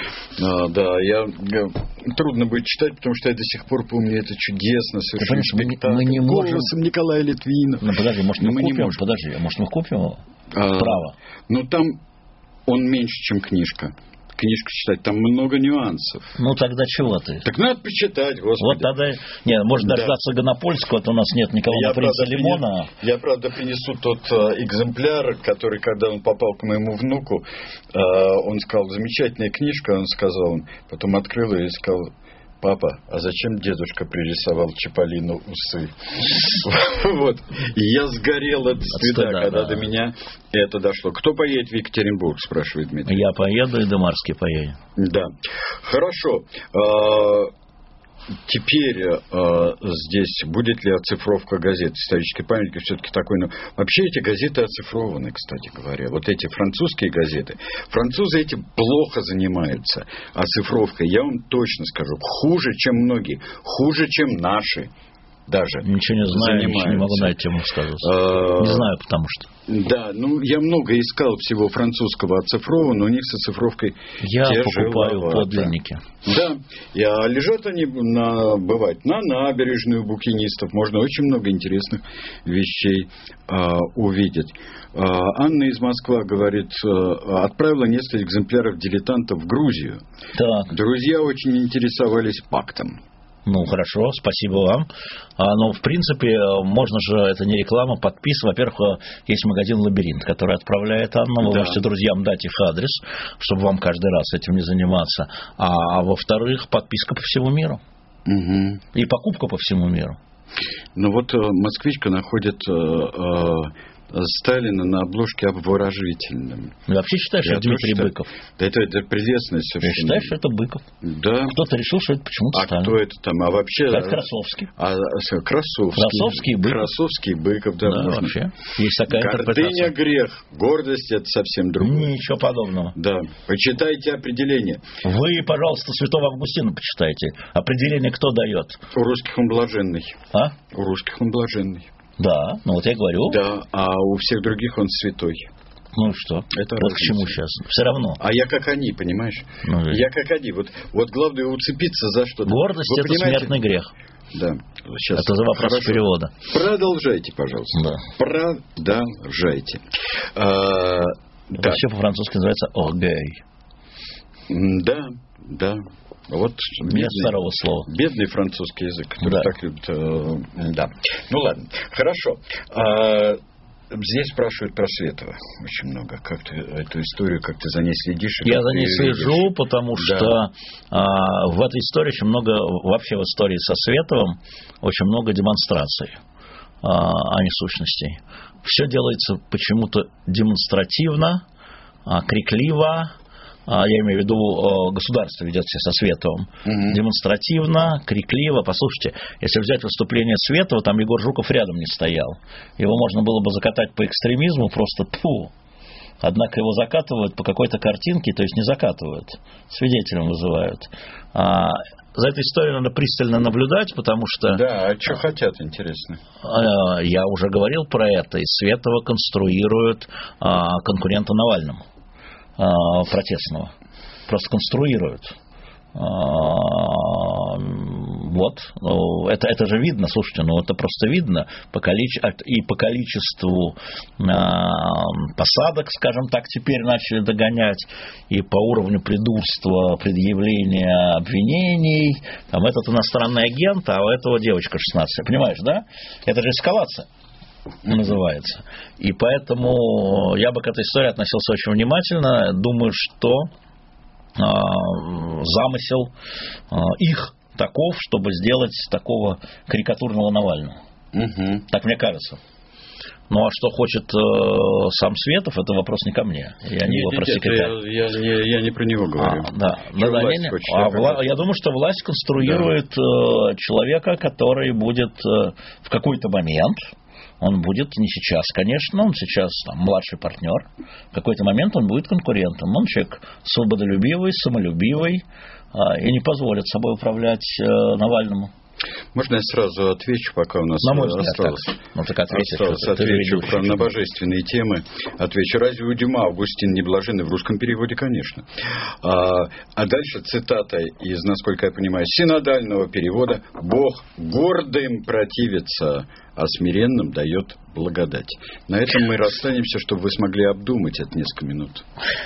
Трудно будет читать, потому что я до сих пор помню это чудесно совершенно спектакль. Мы не можем... Голосом Николая Литвина. Ну, подожди, может, мы купим? Подожди, может, мы купим право? Ну, там он меньше, чем книжка. Книжку читать, там много нюансов. Ну, тогда чего ты? Так надо почитать, господи. Вот тогда... Нет, может дождаться Гонопольского, то у нас нет никого на «Принца Лимона». Я, правда, принесу тот экземпляр, который, когда он попал к моему внуку, он сказал, замечательная книжка, он сказал, потом открыл ее и сказал... Папа, а зачем дедушка пририсовал Чиполлино усы? Вот. И я сгорел от стыда, когда до меня это дошло. Кто поедет в Екатеринбург, спрашивает Дмитрий. Я поеду, и Дымарский поедет. Да. Хорошо. Теперь здесь будет ли оцифровка газет? Исторический памятник все-таки такой. Но вообще эти газеты оцифрованы, кстати говоря. Вот эти французские газеты. Французы эти плохо занимаются оцифровкой. Я вам точно скажу. Хуже, чем многие. Хуже, чем наши. Даже ничего не знаю, ничего не могу на эту тему сказать. Не знаю, потому что. Да, ну я много искал всего французского оцифровано, у них с оцифровкой я покупаю подлинники. Да, лежат они бывает на набережной у букинистов, можно очень много интересных вещей увидеть. Анна из Москвы говорит, отправила несколько экземпляров «Дилетантов» в Грузию. Так. Друзья очень интересовались пактом. Ну, хорошо, спасибо вам. Но, в принципе, можно же, это не реклама, подпис. Во-первых, есть магазин «Лабиринт», который отправляет Анна. Вы можете друзьям дать их адрес, чтобы вам каждый раз этим не заниматься. А во-вторых, подписка по всему миру. Угу. И покупка по всему миру. Ну, вот москвичка находит... Сталина на обложке обворожительным. Я вообще считаю, что это Дмитрий Быков. Да это прекрасно совершенно. Я считаю, что это Быков. Да. Кто-то решил, что это почему-то Сталин. А кто это там? А вообще... Как Красовский. Красовский. Быков. Красовский, Быков, да. Да, вообще. Есть такая гордыня, грех. Гордость – это совсем другое. Ничего подобного. Да. Почитайте определение. Вы, пожалуйста, Святого Августина почитайте. Определение кто дает? У русских он блаженный. А? У русских он блаженный. Да, ну вот я говорю. Да, а у всех других он святой. Ну что? Это вот к чему сейчас? Все равно. А я как они, понимаешь? Ну, я как они. Вот главное уцепиться за что-то. Гордость – это смертный грех. Да. Сейчас. Это за вопрос перевода. Продолжайте, пожалуйста. Да. Продолжайте. Это еще по-французски называется «оргей». Да. Вот нет второго слова. Бедный французский язык. Да. Так любит, да. Ну ладно. Хорошо. Здесь спрашивают про Светова очень много. Как ты эту историю, как ты за ней следишь? Я за ней слежу, потому что в этой истории очень много, вообще в истории со Световым, очень много демонстраций, а не сущностей. Все делается почему-то демонстративно, крикливо. Я имею в виду, государство ведет себя со Световым. Демонстративно, крикливо. Послушайте, если взять выступление Светова, там Егор Жуков рядом не стоял. Его можно было бы закатать по экстремизму, просто тьфу. Однако его закатывают по какой-то картинке, то есть не закатывают, свидетелем вызывают. За этой историей надо пристально наблюдать, потому что... Да, а что хотят, интересно? Я уже говорил про это. Из Светова конструируют конкурента Навальному. Протестного. Просто конструируют. Вот. Это же видно, слушайте, это просто видно и по количеству посадок, скажем так, теперь начали догонять, и по уровню придурства, предъявления обвинений. Там этот иностранный агент, а у этого девочка 16. Понимаешь, да? Это же эскалация называется. И поэтому я бы к этой истории относился очень внимательно. Думаю, что замысел их таков, чтобы сделать такого карикатурного Навального. Так мне кажется. Ну, а что хочет сам Светов, это вопрос не ко мне. Я не его пресс-секретарь. Я не про него говорю. Я думаю, что власть конструирует человека, который будет в какой-то момент... Он будет не сейчас, конечно, он сейчас младший партнер. В какой-то момент он будет конкурентом. Он человек свободолюбивый, самолюбивый и не позволит собой управлять Навальному. Можно я сразу отвечу, пока у нас осталось? Отвечу на божественные темы. Отвечу. Разве у Дюма Августин не блаженный в русском переводе? Конечно. А дальше цитата из, насколько я понимаю, синодального перевода: «Бог гордым противится, а смиренным дает благодать». На этом мы расстанемся, чтобы вы смогли обдумать это несколько минут.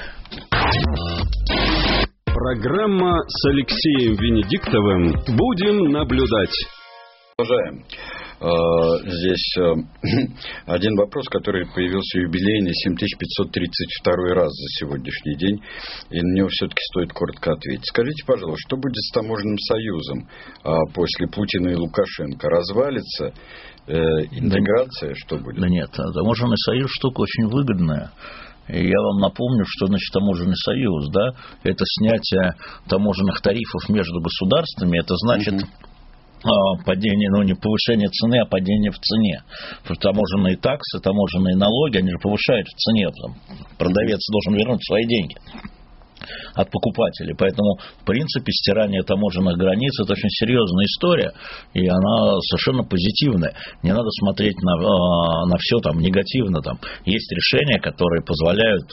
Программа с Алексеем Венедиктовым «Будем наблюдать». Продолжаем. Здесь один вопрос, который появился юбилейный 7532 раз за сегодняшний день, и на него все-таки стоит коротко ответить. Скажите, пожалуйста, что будет с таможенным союзом после Путина и Лукашенко? Развалится? Интеграция? Что будет? Да нет, таможенный союз штука очень выгодная. Я вам напомню, что значит таможенный союз, да? Это снятие таможенных тарифов между государствами, это значит падение, не повышение цены, а падение в цене. Потому что таможенные таксы, таможенные налоги, они же повышают в цене. Продавец должен вернуть свои деньги от покупателей. Поэтому, в принципе, стирание таможенных границ – это очень серьезная история, и она совершенно позитивная. Не надо смотреть на все негативно. Есть решения, которые позволяют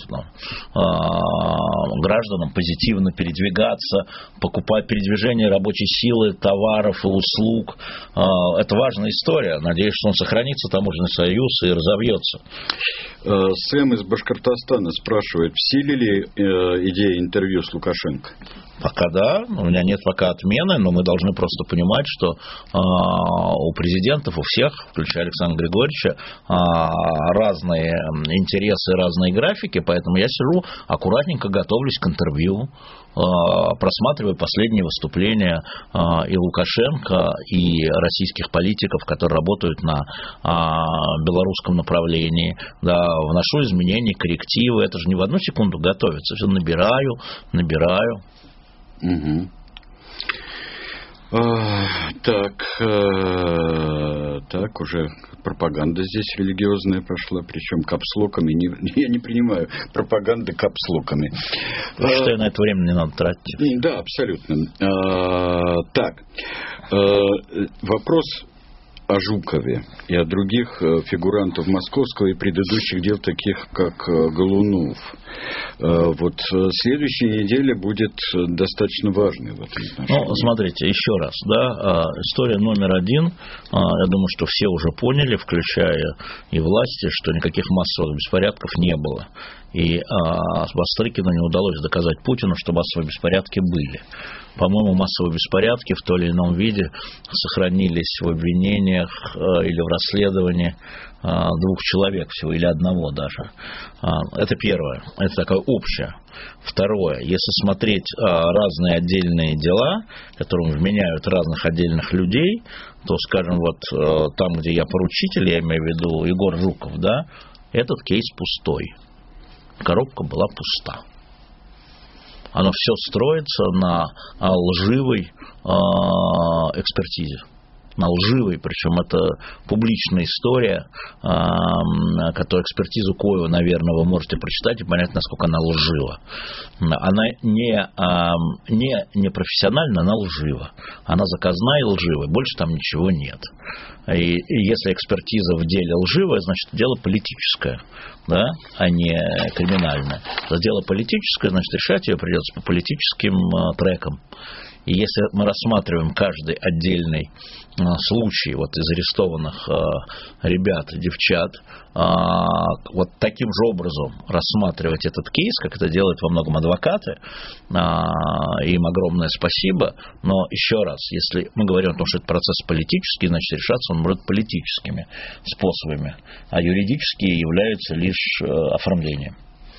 гражданам позитивно передвигаться, покупать передвижение рабочей силы, товаров и услуг. Это важная история. Надеюсь, что он сохранится, таможенный союз, и разовьется. Сэм из Башкортостана спрашивает, в силе ли идея интервью с Лукашенко? Пока да, у меня нет пока отмены, но мы должны просто понимать, что у президентов, у всех, включая Александра Григорьевича, разные интересы, разные графики, поэтому я сижу, аккуратненько готовлюсь к интервью, просматриваю последние выступления и Лукашенко, и российских политиков, которые работают на белорусском направлении, да, вношу изменения, коррективы, это же не в одну секунду готовится, все набираю. Угу. Так, уже пропаганда здесь религиозная прошла, причем капслоками. Я не принимаю пропаганды капслоками. Что на это время не надо тратить. Да, абсолютно. Вопрос о Жукове и о других фигурантов московского и предыдущих дел, таких как Голунов. Следующая неделя будет достаточно важной в этом отношении. Смотрите, еще раз, да, история номер один. Я думаю, что все уже поняли, включая и власти, что никаких массовых беспорядков не было. И Бастрыкину не удалось доказать Путину, что массовые беспорядки были. по-моему, массовые беспорядки в том или ином виде сохранились в обвинениях или в расследовании 2 человек всего, или 1 даже. Это первое, это такое общее. Второе, если смотреть разные отдельные дела, которым вменяют разных отдельных людей, то, скажем, вот там, где я поручитель, я имею в виду Егор Жуков, да, этот кейс пустой. Коробка была пуста. Оно все строится на лживой экспертизе. На лживой, причем это публичная история, которую экспертизу Коева, наверное, вы можете прочитать и понять, насколько она лжива. Она не профессиональна, она лжива. Она заказная и лживая, больше там ничего нет. И если экспертиза в деле лживая, значит, дело политическое, да, а не криминальное. Это дело политическое, значит, решать ее придется по политическим трекам. И если мы рассматриваем каждый отдельный случай вот из арестованных ребят и девчат, вот таким же образом рассматривать этот кейс, как это делают во многом адвокаты, им огромное спасибо, но еще раз, если мы говорим о том, что это процесс политический, значит, решаться он может политическими способами, а юридические являются лишь оформлением.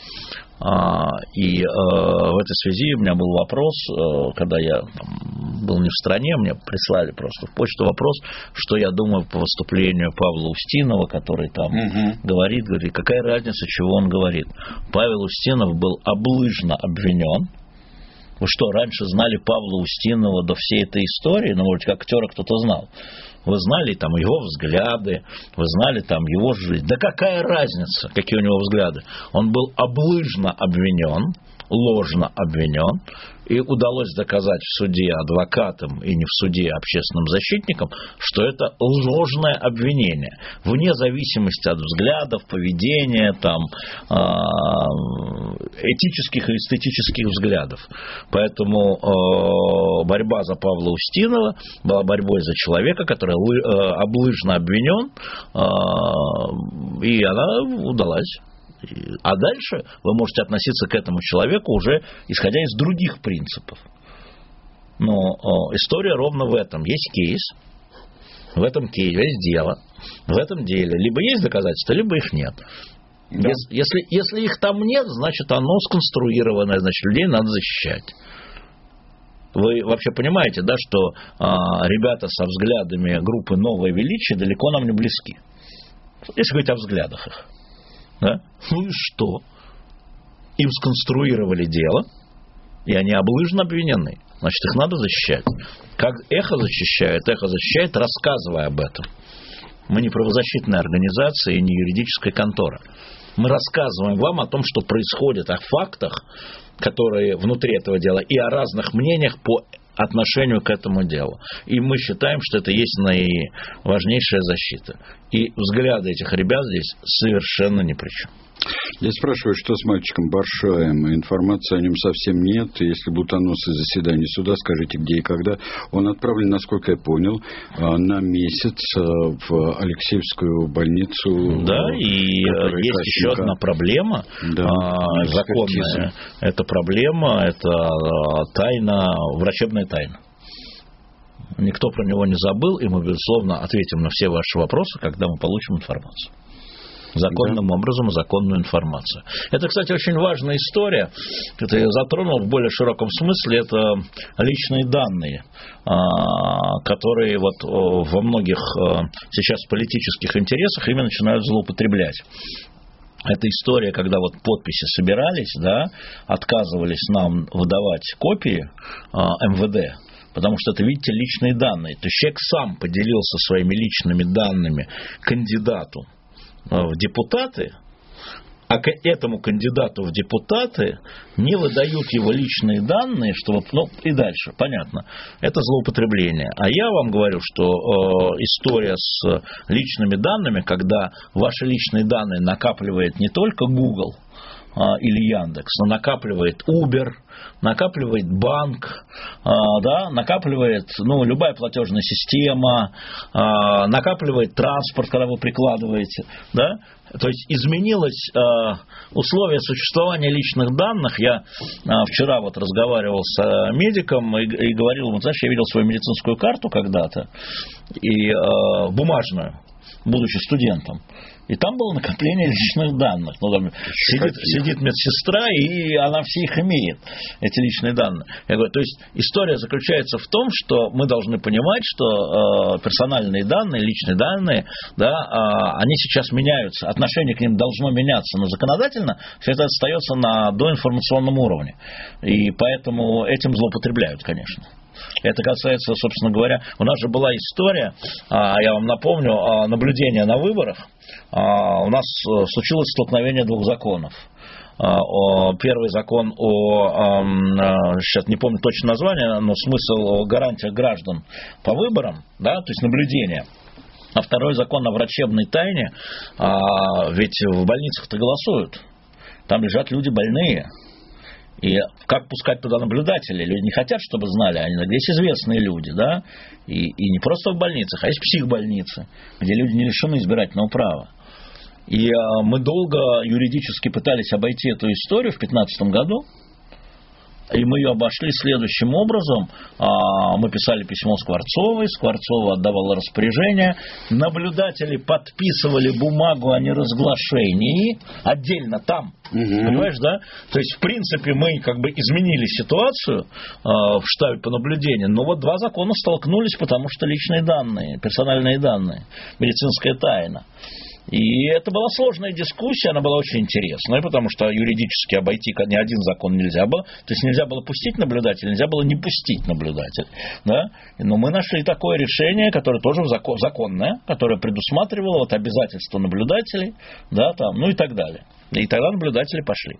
И в этой связи у меня был вопрос, когда я был не в стране, мне прислали просто в почту вопрос, что я думаю по выступлению Павла Устинова, который там говорит, какая разница, чего он говорит. Павел Устинов был облыжно обвинен. Вы что, раньше знали Павла Устинова до всей этой истории? Ну, может, как актера кто-то знал. Вы знали там его взгляды, вы знали там его жизнь. Да какая разница, какие у него взгляды? Он был облыжно обвинен, ложно обвинен, и удалось доказать в суде адвокатам и не в суде общественным защитникам, что это ложное обвинение, вне зависимости от взглядов, поведения, там, этических и эстетических взглядов. Поэтому борьба за Павла Устинова была борьбой за человека, который облыжно обвинен, и она удалась. А дальше вы можете относиться к этому человеку уже исходя из других принципов. Но история ровно в этом. Есть кейс, в этом кейсе есть дело. В этом деле либо есть доказательства, либо их нет. Да. Если их там нет, значит оно сконструированное, значит людей надо защищать. Вы вообще понимаете, да, что ребята со взглядами группы «Новое величие» далеко нам не близки. Если говорить о взглядах их. Да? Ну и что? Им сконструировали дело, и они облыжно обвинены. Значит, их надо защищать. Как Эхо защищает, рассказывая об этом. Мы не правозащитная организация и не юридическая контора. Мы рассказываем вам о том, что происходит, о фактах, которые внутри этого дела, и о разных мнениях по отношению к этому делу. И мы считаем, что это есть наиважнейшая защита. И взгляды этих ребят здесь совершенно ни при чем. Я спрашиваю, что с мальчиком Баршаем? Информации о нем совсем нет. Если будут анонсы заседания суда, скажите, где и когда. Он отправлен, насколько я понял, на месяц в Алексеевскую больницу. Да, и есть еще одна проблема, законная. Это проблема, это тайна, врачебная тайна. Никто про него не забыл, и мы, безусловно, ответим на все ваши вопросы, когда мы получим информацию. Законным образом законную информацию. Это, кстати, очень важная история. Это я затронул в более широком смысле. Это личные данные, которые вот во многих сейчас политических интересах ими начинают злоупотреблять. Это история, когда вот подписи собирались, да, отказывались нам выдавать копии МВД. Потому что это, видите, личные данные. То есть человек сам поделился своими личными данными кандидату в депутаты, а к этому кандидату в депутаты не выдают его личные данные, чтобы, и дальше, понятно, это злоупотребление. А я вам говорю, что история с личными данными, когда ваши личные данные накапливает не только Google, или Яндекс, но накапливает Uber, накапливает банк, да, накапливает любая платежная система, накапливает транспорт, когда вы прикладываете, да. То есть изменилось условие существования личных данных. Я вчера разговаривал с медиком и говорил, знаешь, я видел свою медицинскую карту когда-то, и бумажную, будучи студентом. И там было накопление личных данных. Там сидит медсестра, и она все их имеет, эти личные данные. Я говорю, то есть история заключается в том, что мы должны понимать, что персональные данные, личные данные, да, они сейчас меняются. Отношение к ним должно меняться, но законодательно все это остается на доинформационном уровне. И поэтому этим злоупотребляют, конечно. Это касается, собственно говоря, у нас же была история, я вам напомню, наблюдения на выборах. У нас случилось столкновение двух законов. Первый закон сейчас не помню точно название, но смысл о гарантиях граждан по выборам, да, то есть наблюдение. А второй закон о врачебной тайне, ведь в больницах-то голосуют, там лежат люди больные. И как пускать туда наблюдателей? Люди не хотят, чтобы знали, здесь известные люди, да, и не просто в больницах, а есть психбольницы, где люди не лишены избирательного права. И мы долго юридически пытались обойти эту историю в 2015 году, и мы ее обошли следующим образом. Мы писали письмо Скворцовой, Скворцова отдавала распоряжение, наблюдатели подписывали бумагу о неразглашении отдельно там. Понимаешь, да? То есть, в принципе, мы изменили ситуацию в штабе по наблюдению, но два закона столкнулись, потому что личные данные, персональные данные, медицинская тайна. И это была сложная дискуссия, она была очень интересная, потому что юридически обойти ни один закон нельзя было. То есть нельзя было пустить наблюдателя, нельзя было не пустить наблюдателя. Да? Но мы нашли такое решение, которое тоже законное, которое предусматривало обязательства наблюдателей, да, и так далее. И тогда наблюдатели пошли.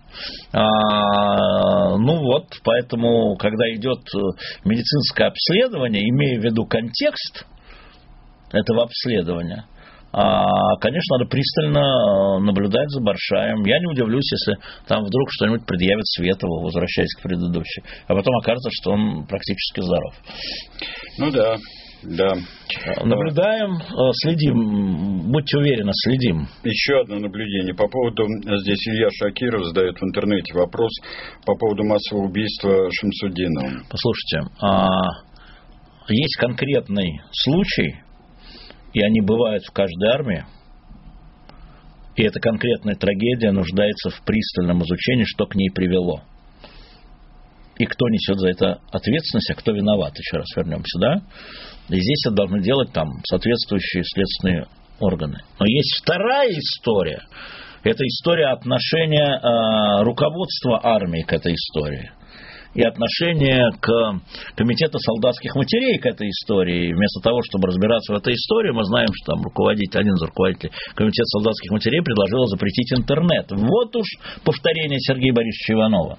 Поэтому, когда идет медицинское обследование, имея в виду контекст этого обследования, конечно, надо пристально наблюдать за Баршаем. Я не удивлюсь, если там вдруг что-нибудь предъявит Светову, возвращаясь к предыдущей. А потом окажется, что он практически здоров. Да. Наблюдаем, следим, будьте уверены, следим. Еще одно наблюдение по поводу, здесь Илья Шакиров задает в интернете вопрос по поводу массового убийства Шамсудинова. Послушайте, есть конкретный случай, и они бывают в каждой армии, и эта конкретная трагедия нуждается в пристальном изучении, что к ней привело. И кто несет за это ответственность, а кто виноват. Еще раз вернемся, да? И здесь это должны делать соответствующие следственные органы. Но есть вторая история. Это история отношения руководства армии к этой истории. И отношение к комитету солдатских матерей к этой истории. Вместо того, чтобы разбираться в этой истории, мы знаем, что один из руководителей комитета солдатских матерей предложил запретить интернет. Вот уж повторение Сергея Борисовича Иванова.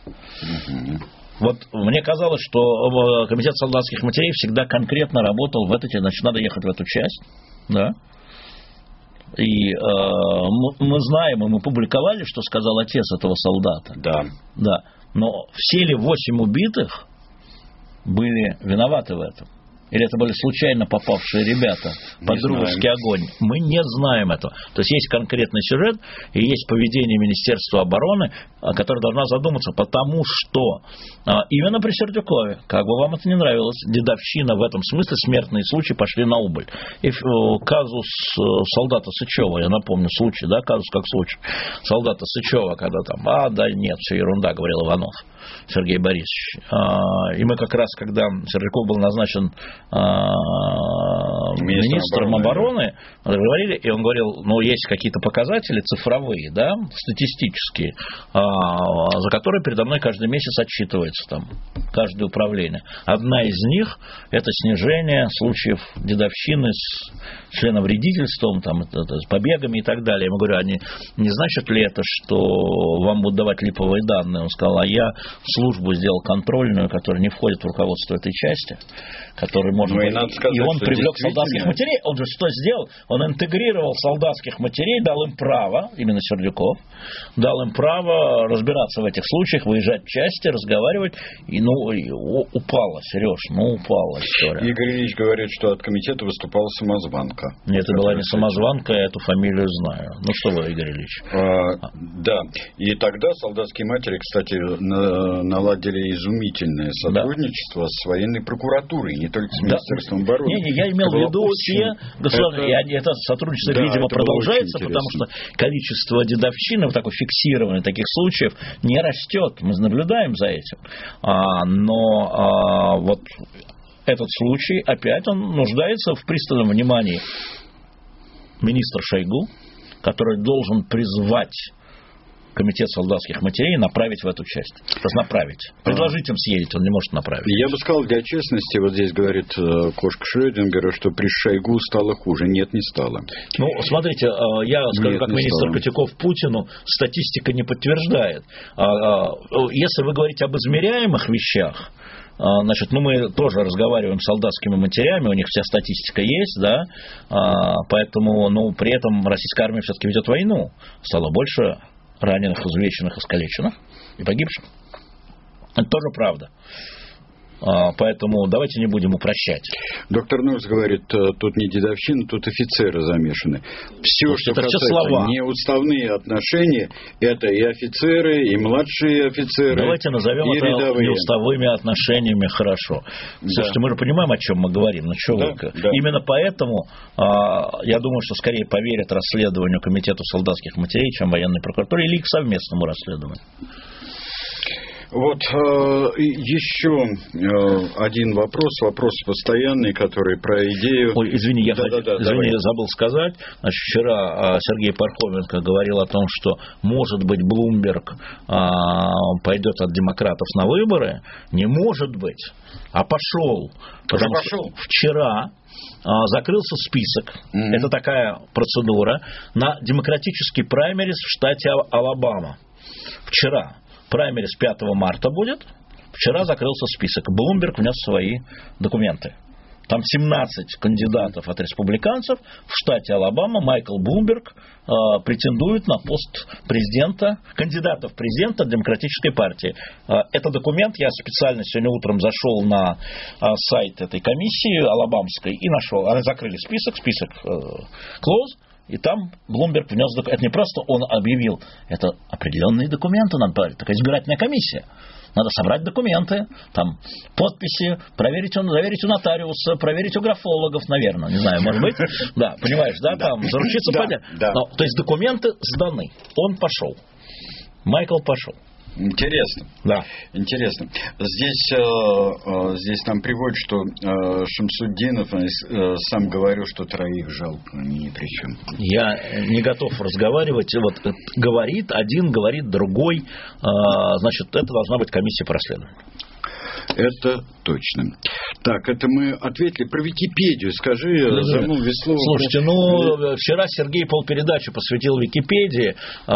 Мне казалось, что комитет солдатских матерей всегда конкретно работал в этой, значит, надо ехать в эту часть, да. И мы знаем, и мы публиковали, что сказал отец этого солдата. Да. Но все ли 8 убитых были виноваты в этом? Или это были случайно попавшие ребята под дружеский огонь? Мы не знаем этого. То есть есть конкретный сюжет и есть поведение Министерства обороны, которое должно задуматься, потому что именно при Сердюкове, как бы вам это ни нравилось, дедовщина в этом смысле, смертные случаи пошли на убыль. И казус солдата Сычева, я напомню случай, да, казус как случай, солдата Сычева, когда нет, все ерунда, говорил Иванов Сергей Борисович. И мы как раз, когда Сердюков был назначен министром обороны, говорили, и он говорил, есть какие-то показатели цифровые, да, статистические, за которые передо мной каждый месяц отчитывается каждое управление. Одна из них – это снижение случаев дедовщины с членовредительством, с побегами и так далее. Я ему говорю, не значит ли это, что вам будут давать липовые данные? Он сказал, я службу сделал контрольную, которая не входит в руководство этой части, который может быть. Надо сказать, и он привлек солдатских матерей. Он же что сделал? Он интегрировал солдатских матерей, дал им право, именно Сердюков, дал им право разбираться в этих случаях, выезжать в части, разговаривать. И, упала, Сереж, упала история. Игорь Ильич говорит, что от комитета выступала самозванка. Нет, это была не самозванка, я эту фамилию знаю. Ну что вы, Игорь Ильич? Да. И тогда солдатские матери, кстати, наладили изумительное сотрудничество с военной прокуратурой, не только с Министерством обороны. Не, я имел в виду все государственные. Это сотрудничество, видимо, продолжается, потому что количество дедовщины, вот такой фиксированной таких случаев, не растет. Мы наблюдаем за этим. Но вот этот случай, опять он нуждается в пристальном внимании министра Шойгу, который должен призвать комитет солдатских матерей направить в эту часть. Просто направить. Предложить им съездить, он не может направить. Я бы сказал, для честности, вот здесь говорит кошка Шрёдингера, что при Шойгу стало хуже. Нет, не стало. Ну, смотрите, я скажу, как министр Котяков Путину, статистика не подтверждает. Если вы говорите об измеряемых вещах, значит, мы тоже разговариваем с солдатскими матерями, у них вся статистика есть, да, поэтому, при этом российская армия все-таки ведет войну. Стало больше раненых, изувеченных, искалеченных и погибших. Это тоже правда. Поэтому давайте не будем упрощать. Доктор Нурс говорит, тут не дедовщина, тут офицеры замешаны. Все, что касается неуставные отношения, это и офицеры, и младшие офицеры. Давайте назовем это неуставыми отношениями, хорошо. Слушайте, мы же понимаем, о чем мы говорим. Ну, что вы? Именно поэтому я думаю, что скорее поверят расследованию комитета солдатских матерей, чем военной прокуратуре, или к совместному расследованию. Вот еще один вопрос постоянный, который про идею... Ой, извини, я забыл сказать. Значит, вчера Сергей Пархоменко говорил о том, что, может быть, Блумберг пойдет от демократов на выборы. Не может быть, а пошел. Потому что вчера закрылся список, это такая процедура, на демократический праймериз в штате Алабама. Вчера. Праймериз 5 марта будет. Вчера закрылся список. Блумберг внес свои документы. Там 17 кандидатов от республиканцев. В штате Алабама Майкл Блумберг претендует на пост президента, кандидата в президента Демократической партии. Это документ, я специально сегодня утром зашел на сайт этой комиссии алабамской и нашел. Они закрыли список close. И там Блумберг внес документы. Это не просто он объявил, это определенные документы надо проверить. Такая избирательная комиссия. Надо собрать документы, там подписи, заверить у нотариуса, проверить у графологов, наверное, не знаю, может быть. Да, понимаешь, да, там заручиться понятно. То есть документы сданы. Он пошел. Майкл пошел. Интересно. Да. Интересно. Здесь нам приводят, что Шамсуддинов сам говорил, что троих жалко, ни при чем. Я не готов разговаривать. Вот один говорит другой. Значит, это должна быть комиссия по расследованию. Это точно. Так, это мы ответили. Про Википедию скажи, замолви слово. Слушайте, вчера Сергей полпередачи посвятил Википедии.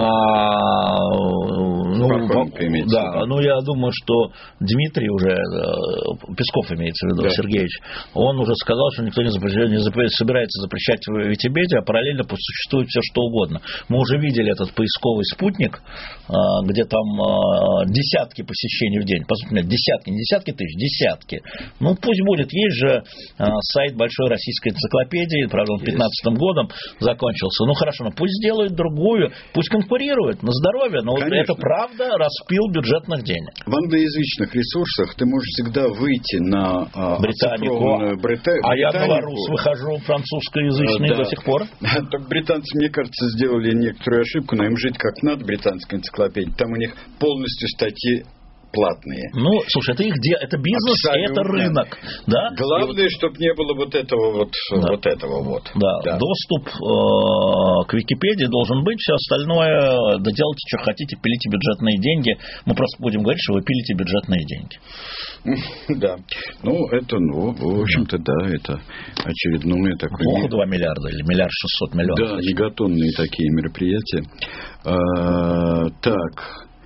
Я думаю, что Дмитрий уже, Песков имеется в виду, Сергеевич, он уже сказал, что никто не собирается запрещать Википедию, а параллельно существует все, что угодно. Мы уже видели этот поисковый спутник, где там десятки посещений в день. По сути, десятки, не десятки тысяч, десятки. Пусть будет. Есть же сайт Большой российской энциклопедии, правда, он 2015 годом закончился. Хорошо, пусть сделают другую, пусть конкурируют на здоровье, но это правда распил бюджетных денег. В англоязычных ресурсах ты можешь всегда выйти на британику, а я белорус выхожу французскоязычный до сих пор. Так британцы, мне кажется, сделали некоторую ошибку, но им жить как надо, британская энциклопедия. Там у них полностью статьи платные. Слушай, это их это бизнес, абсолютно. И это рынок. Да? Главное, чтобы не было вот этого. Да. Доступ к Википедии должен быть, все остальное, делайте, что хотите, пилите бюджетные деньги. Мы просто будем говорить, что вы пилите бюджетные деньги. Да. В общем-то, это очередное такое... Плохо 2 миллиарда или 1 600 000 000. Да, мегатонные такие мероприятия. Так...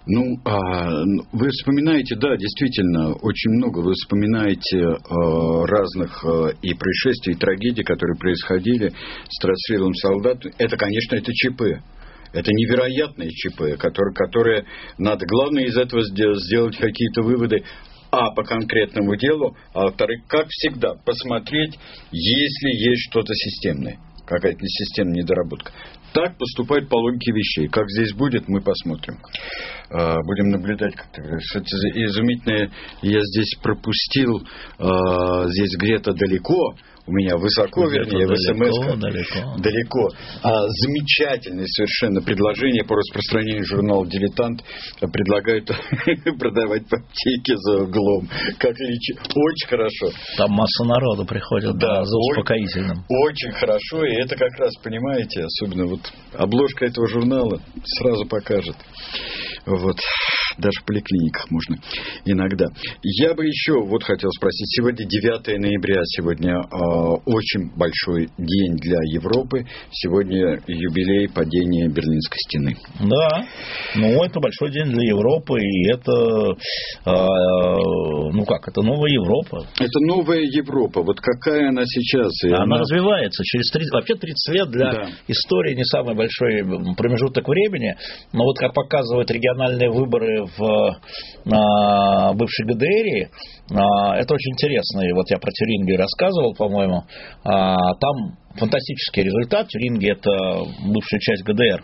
Ну, вы вспоминаете, да, действительно, очень много вы вспоминаете разных и происшествий, и трагедий, которые происходили с расстрелом солдат. Это, конечно, это ЧП. Это невероятные ЧП, которые надо, главное, из этого сделать какие-то выводы, по конкретному делу, а во-вторых, как всегда, посмотреть, если есть что-то системное, какая-то системная недоработка. Так поступает по логике вещей. Как здесь будет, мы посмотрим. Будем наблюдать, как ты говоришь. Это изумительное. Я здесь пропустил, здесь где-то далеко, у меня высоко, вернее, в СМС. Далеко. Замечательное совершенно предложение по распространению журнала «Дилетант». Предлагают продавать в аптеке за углом. Как лечить. Очень хорошо. Там масса народу приходит, да, за успокоительным. Очень хорошо, и это как раз, понимаете, особенно вот обложка этого журнала сразу покажет. Вот. Даже в поликлиниках можно иногда. Я бы еще вот хотел спросить. Сегодня 9 ноября. Сегодня очень большой день для Европы. Сегодня юбилей падения Берлинской стены. Да. Ну, это большой день для Европы. И это, это новая Европа. Это новая Европа. Вот какая она сейчас? Она развивается. Вообще 30 лет для истории не самый большой промежуток времени. Но вот как показывают региональные выборы в бывшей ГДР, это очень интересно. И вот я про Тюрингию рассказывал, по-моему. Там фантастический результат. Тюрингия – это бывшая часть ГДР.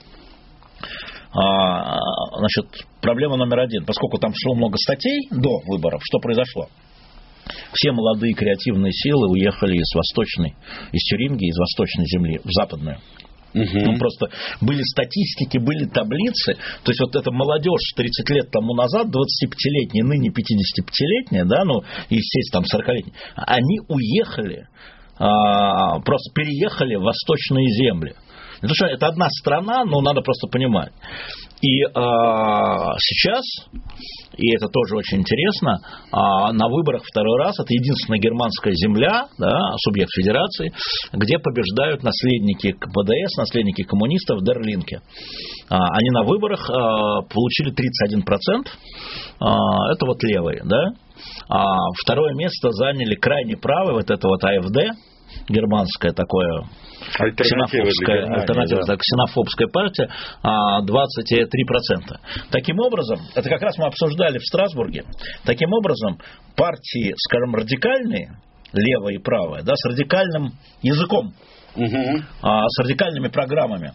Значит, проблема номер один. Поскольку там шло много статей до выборов, что произошло? Все молодые креативные силы уехали из Тюрингии, из восточной земли, в западную. Ну, просто были статистики, были таблицы. То есть, вот эта молодежь 30 лет тому назад, 25-летняя, ныне 55-летняя, да, ну, и, естественно, там 40-летняя, они уехали, просто переехали в восточные земли. Потому что это одна страна, но надо просто понимать. И сейчас, и это тоже очень интересно, на выборах второй раз это единственная германская земля, да, субъект федерации, где побеждают наследники КПДС, наследники коммунистов в Дерлинке. Они на выборах получили 31%, это вот левые, да. Второе место заняли крайне правые, вот это вот АФД, германское такое, ксенофобская партия, 23%. Таким образом, это как раз мы обсуждали в Страсбурге, таким образом партии, скажем, радикальные, левая и правая, да, с радикальным языком, с радикальными программами,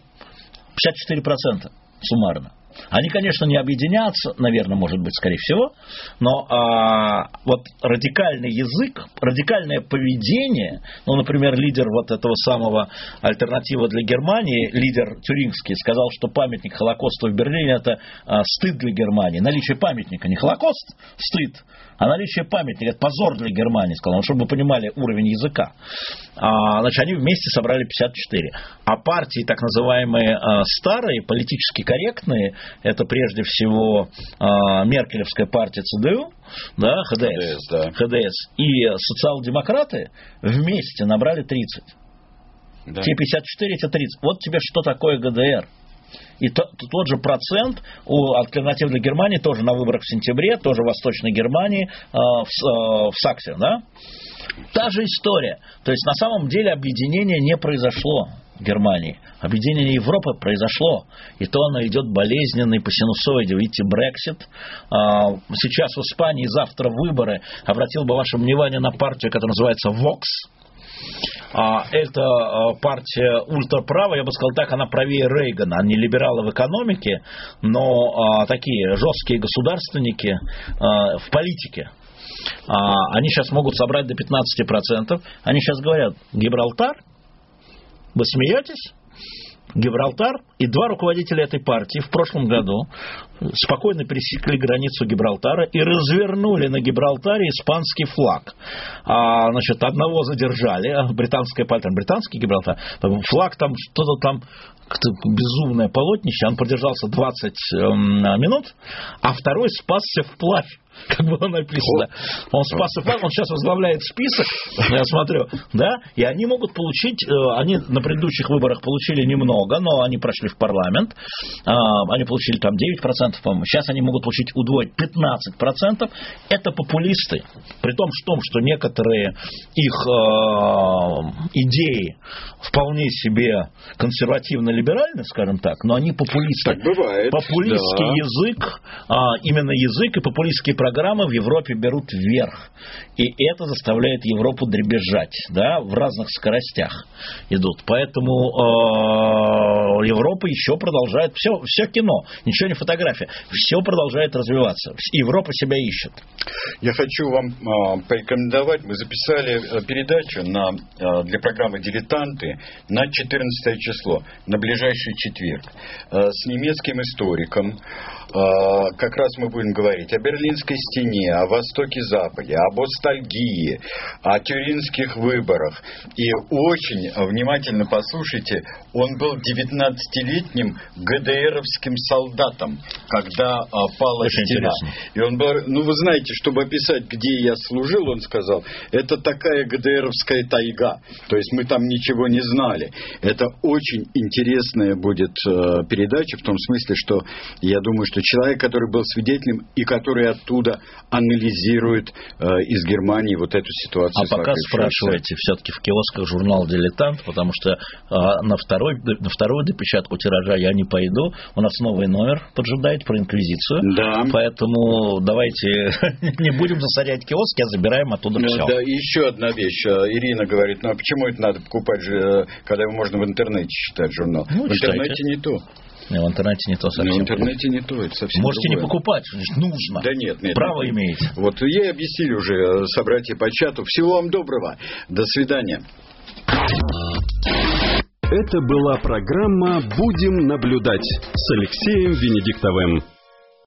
54% суммарно. Они, конечно, не объединятся, наверное, может быть, скорее всего, но вот радикальный язык, радикальное поведение, ну, например, лидер вот этого самого «Альтернатива для Германии», лидер Тюрингский, сказал, что памятник Холокоста в Берлине – это стыд для Германии. Наличие памятника, не Холокост, стыд, а наличие памятника – это позор для Германии, сказал, чтобы вы понимали уровень языка. Значит, они вместе собрали 54. А партии, так называемые старые, политически корректные, это прежде всего меркелевская партия ЦДУ, да, ХДС, и социал-демократы вместе набрали 30. Да. Те 54, эти 30. Вот тебе что такое ГДР. И тот же процент у «Альтернативы для Германии» тоже на выборах в сентябре, тоже в Восточной Германии, в Саксе, да? Та же история. То есть, на самом деле, объединение не произошло в Германии. Объединение Европы произошло. И то оно идет болезненной по синусоиде. Видите, Брексит. Сейчас в Испании завтра выборы. Обратил бы ваше внимание на партию, которая называется Vox. Это партия ультраправая, я бы сказал так, она правее Рейгана. Они либералы в экономике, но такие жесткие государственники в политике. Они сейчас могут собрать до 15%. Они сейчас говорят: Гибралтар, вы смеетесь? Гибралтар, и два руководителя этой партии в прошлом году спокойно пересекли границу Гибралтара и развернули на Гибралтаре испанский флаг. Значит, одного задержали, британская партия, британский Гибралтар, флаг там что-то там, безумное полотнище, он продержался 20 минут, а второй спасся вплавь. как было написано. Он спас и флаг, он сейчас возглавляет список, я смотрю, да, и они могут получить, они на предыдущих выборах получили немного, но они прошли в парламент, они получили там 9%, по-моему, сейчас они могут получить удвоить 15%, это популисты, при том, что некоторые их идеи вполне себе консервативно-либеральны, скажем так, но они популисты. Так бывает. Популистский язык, именно язык и популистские программы в Европе берут вверх. И это заставляет Европу дребезжать, да, в разных скоростях идут. Поэтому Европа еще продолжает, все кино, ничего не фотография, все продолжает развиваться. Европа себя ищет. Я хочу вам порекомендовать, мы записали передачу для программы «Дилетанты» на 14 число, на ближайший четверг, с немецким историком. Как раз мы будем говорить о Берлинской стене, о Востоке-Западе, об ностальгии, о тюринских выборах. И очень внимательно послушайте, он был 19-летним ГДРовским солдатом, когда пала очень стена. Интересно. И он был, вы знаете, чтобы описать, где я служил, он сказал, это такая ГДРовская тайга. То есть мы там ничего не знали. Это очень интересная будет передача, в том смысле, что я думаю, что человек, который был свидетелем и который оттуда анализирует из Германии вот эту ситуацию. А пока спрашивайте, все-таки в киосках журнал «Дилетант», потому что на вторую допечатку тиража я не пойду. У нас новый номер поджидает про инквизицию. Да. Поэтому давайте не будем засорять киоски, а забираем оттуда все. Да, и еще одна вещь. Ирина говорит, а почему это надо покупать, когда можно в интернете читать журнал? В интернете не то. Не, в интернете не то совсем. В интернете не то, это совсем можете другое. Не покупать, нужно. Да нет. Право имеете. Вот ей объяснили уже собратья по чату. Всего вам доброго. До свидания. Это была программа «Будем наблюдать» с Алексеем Венедиктовым.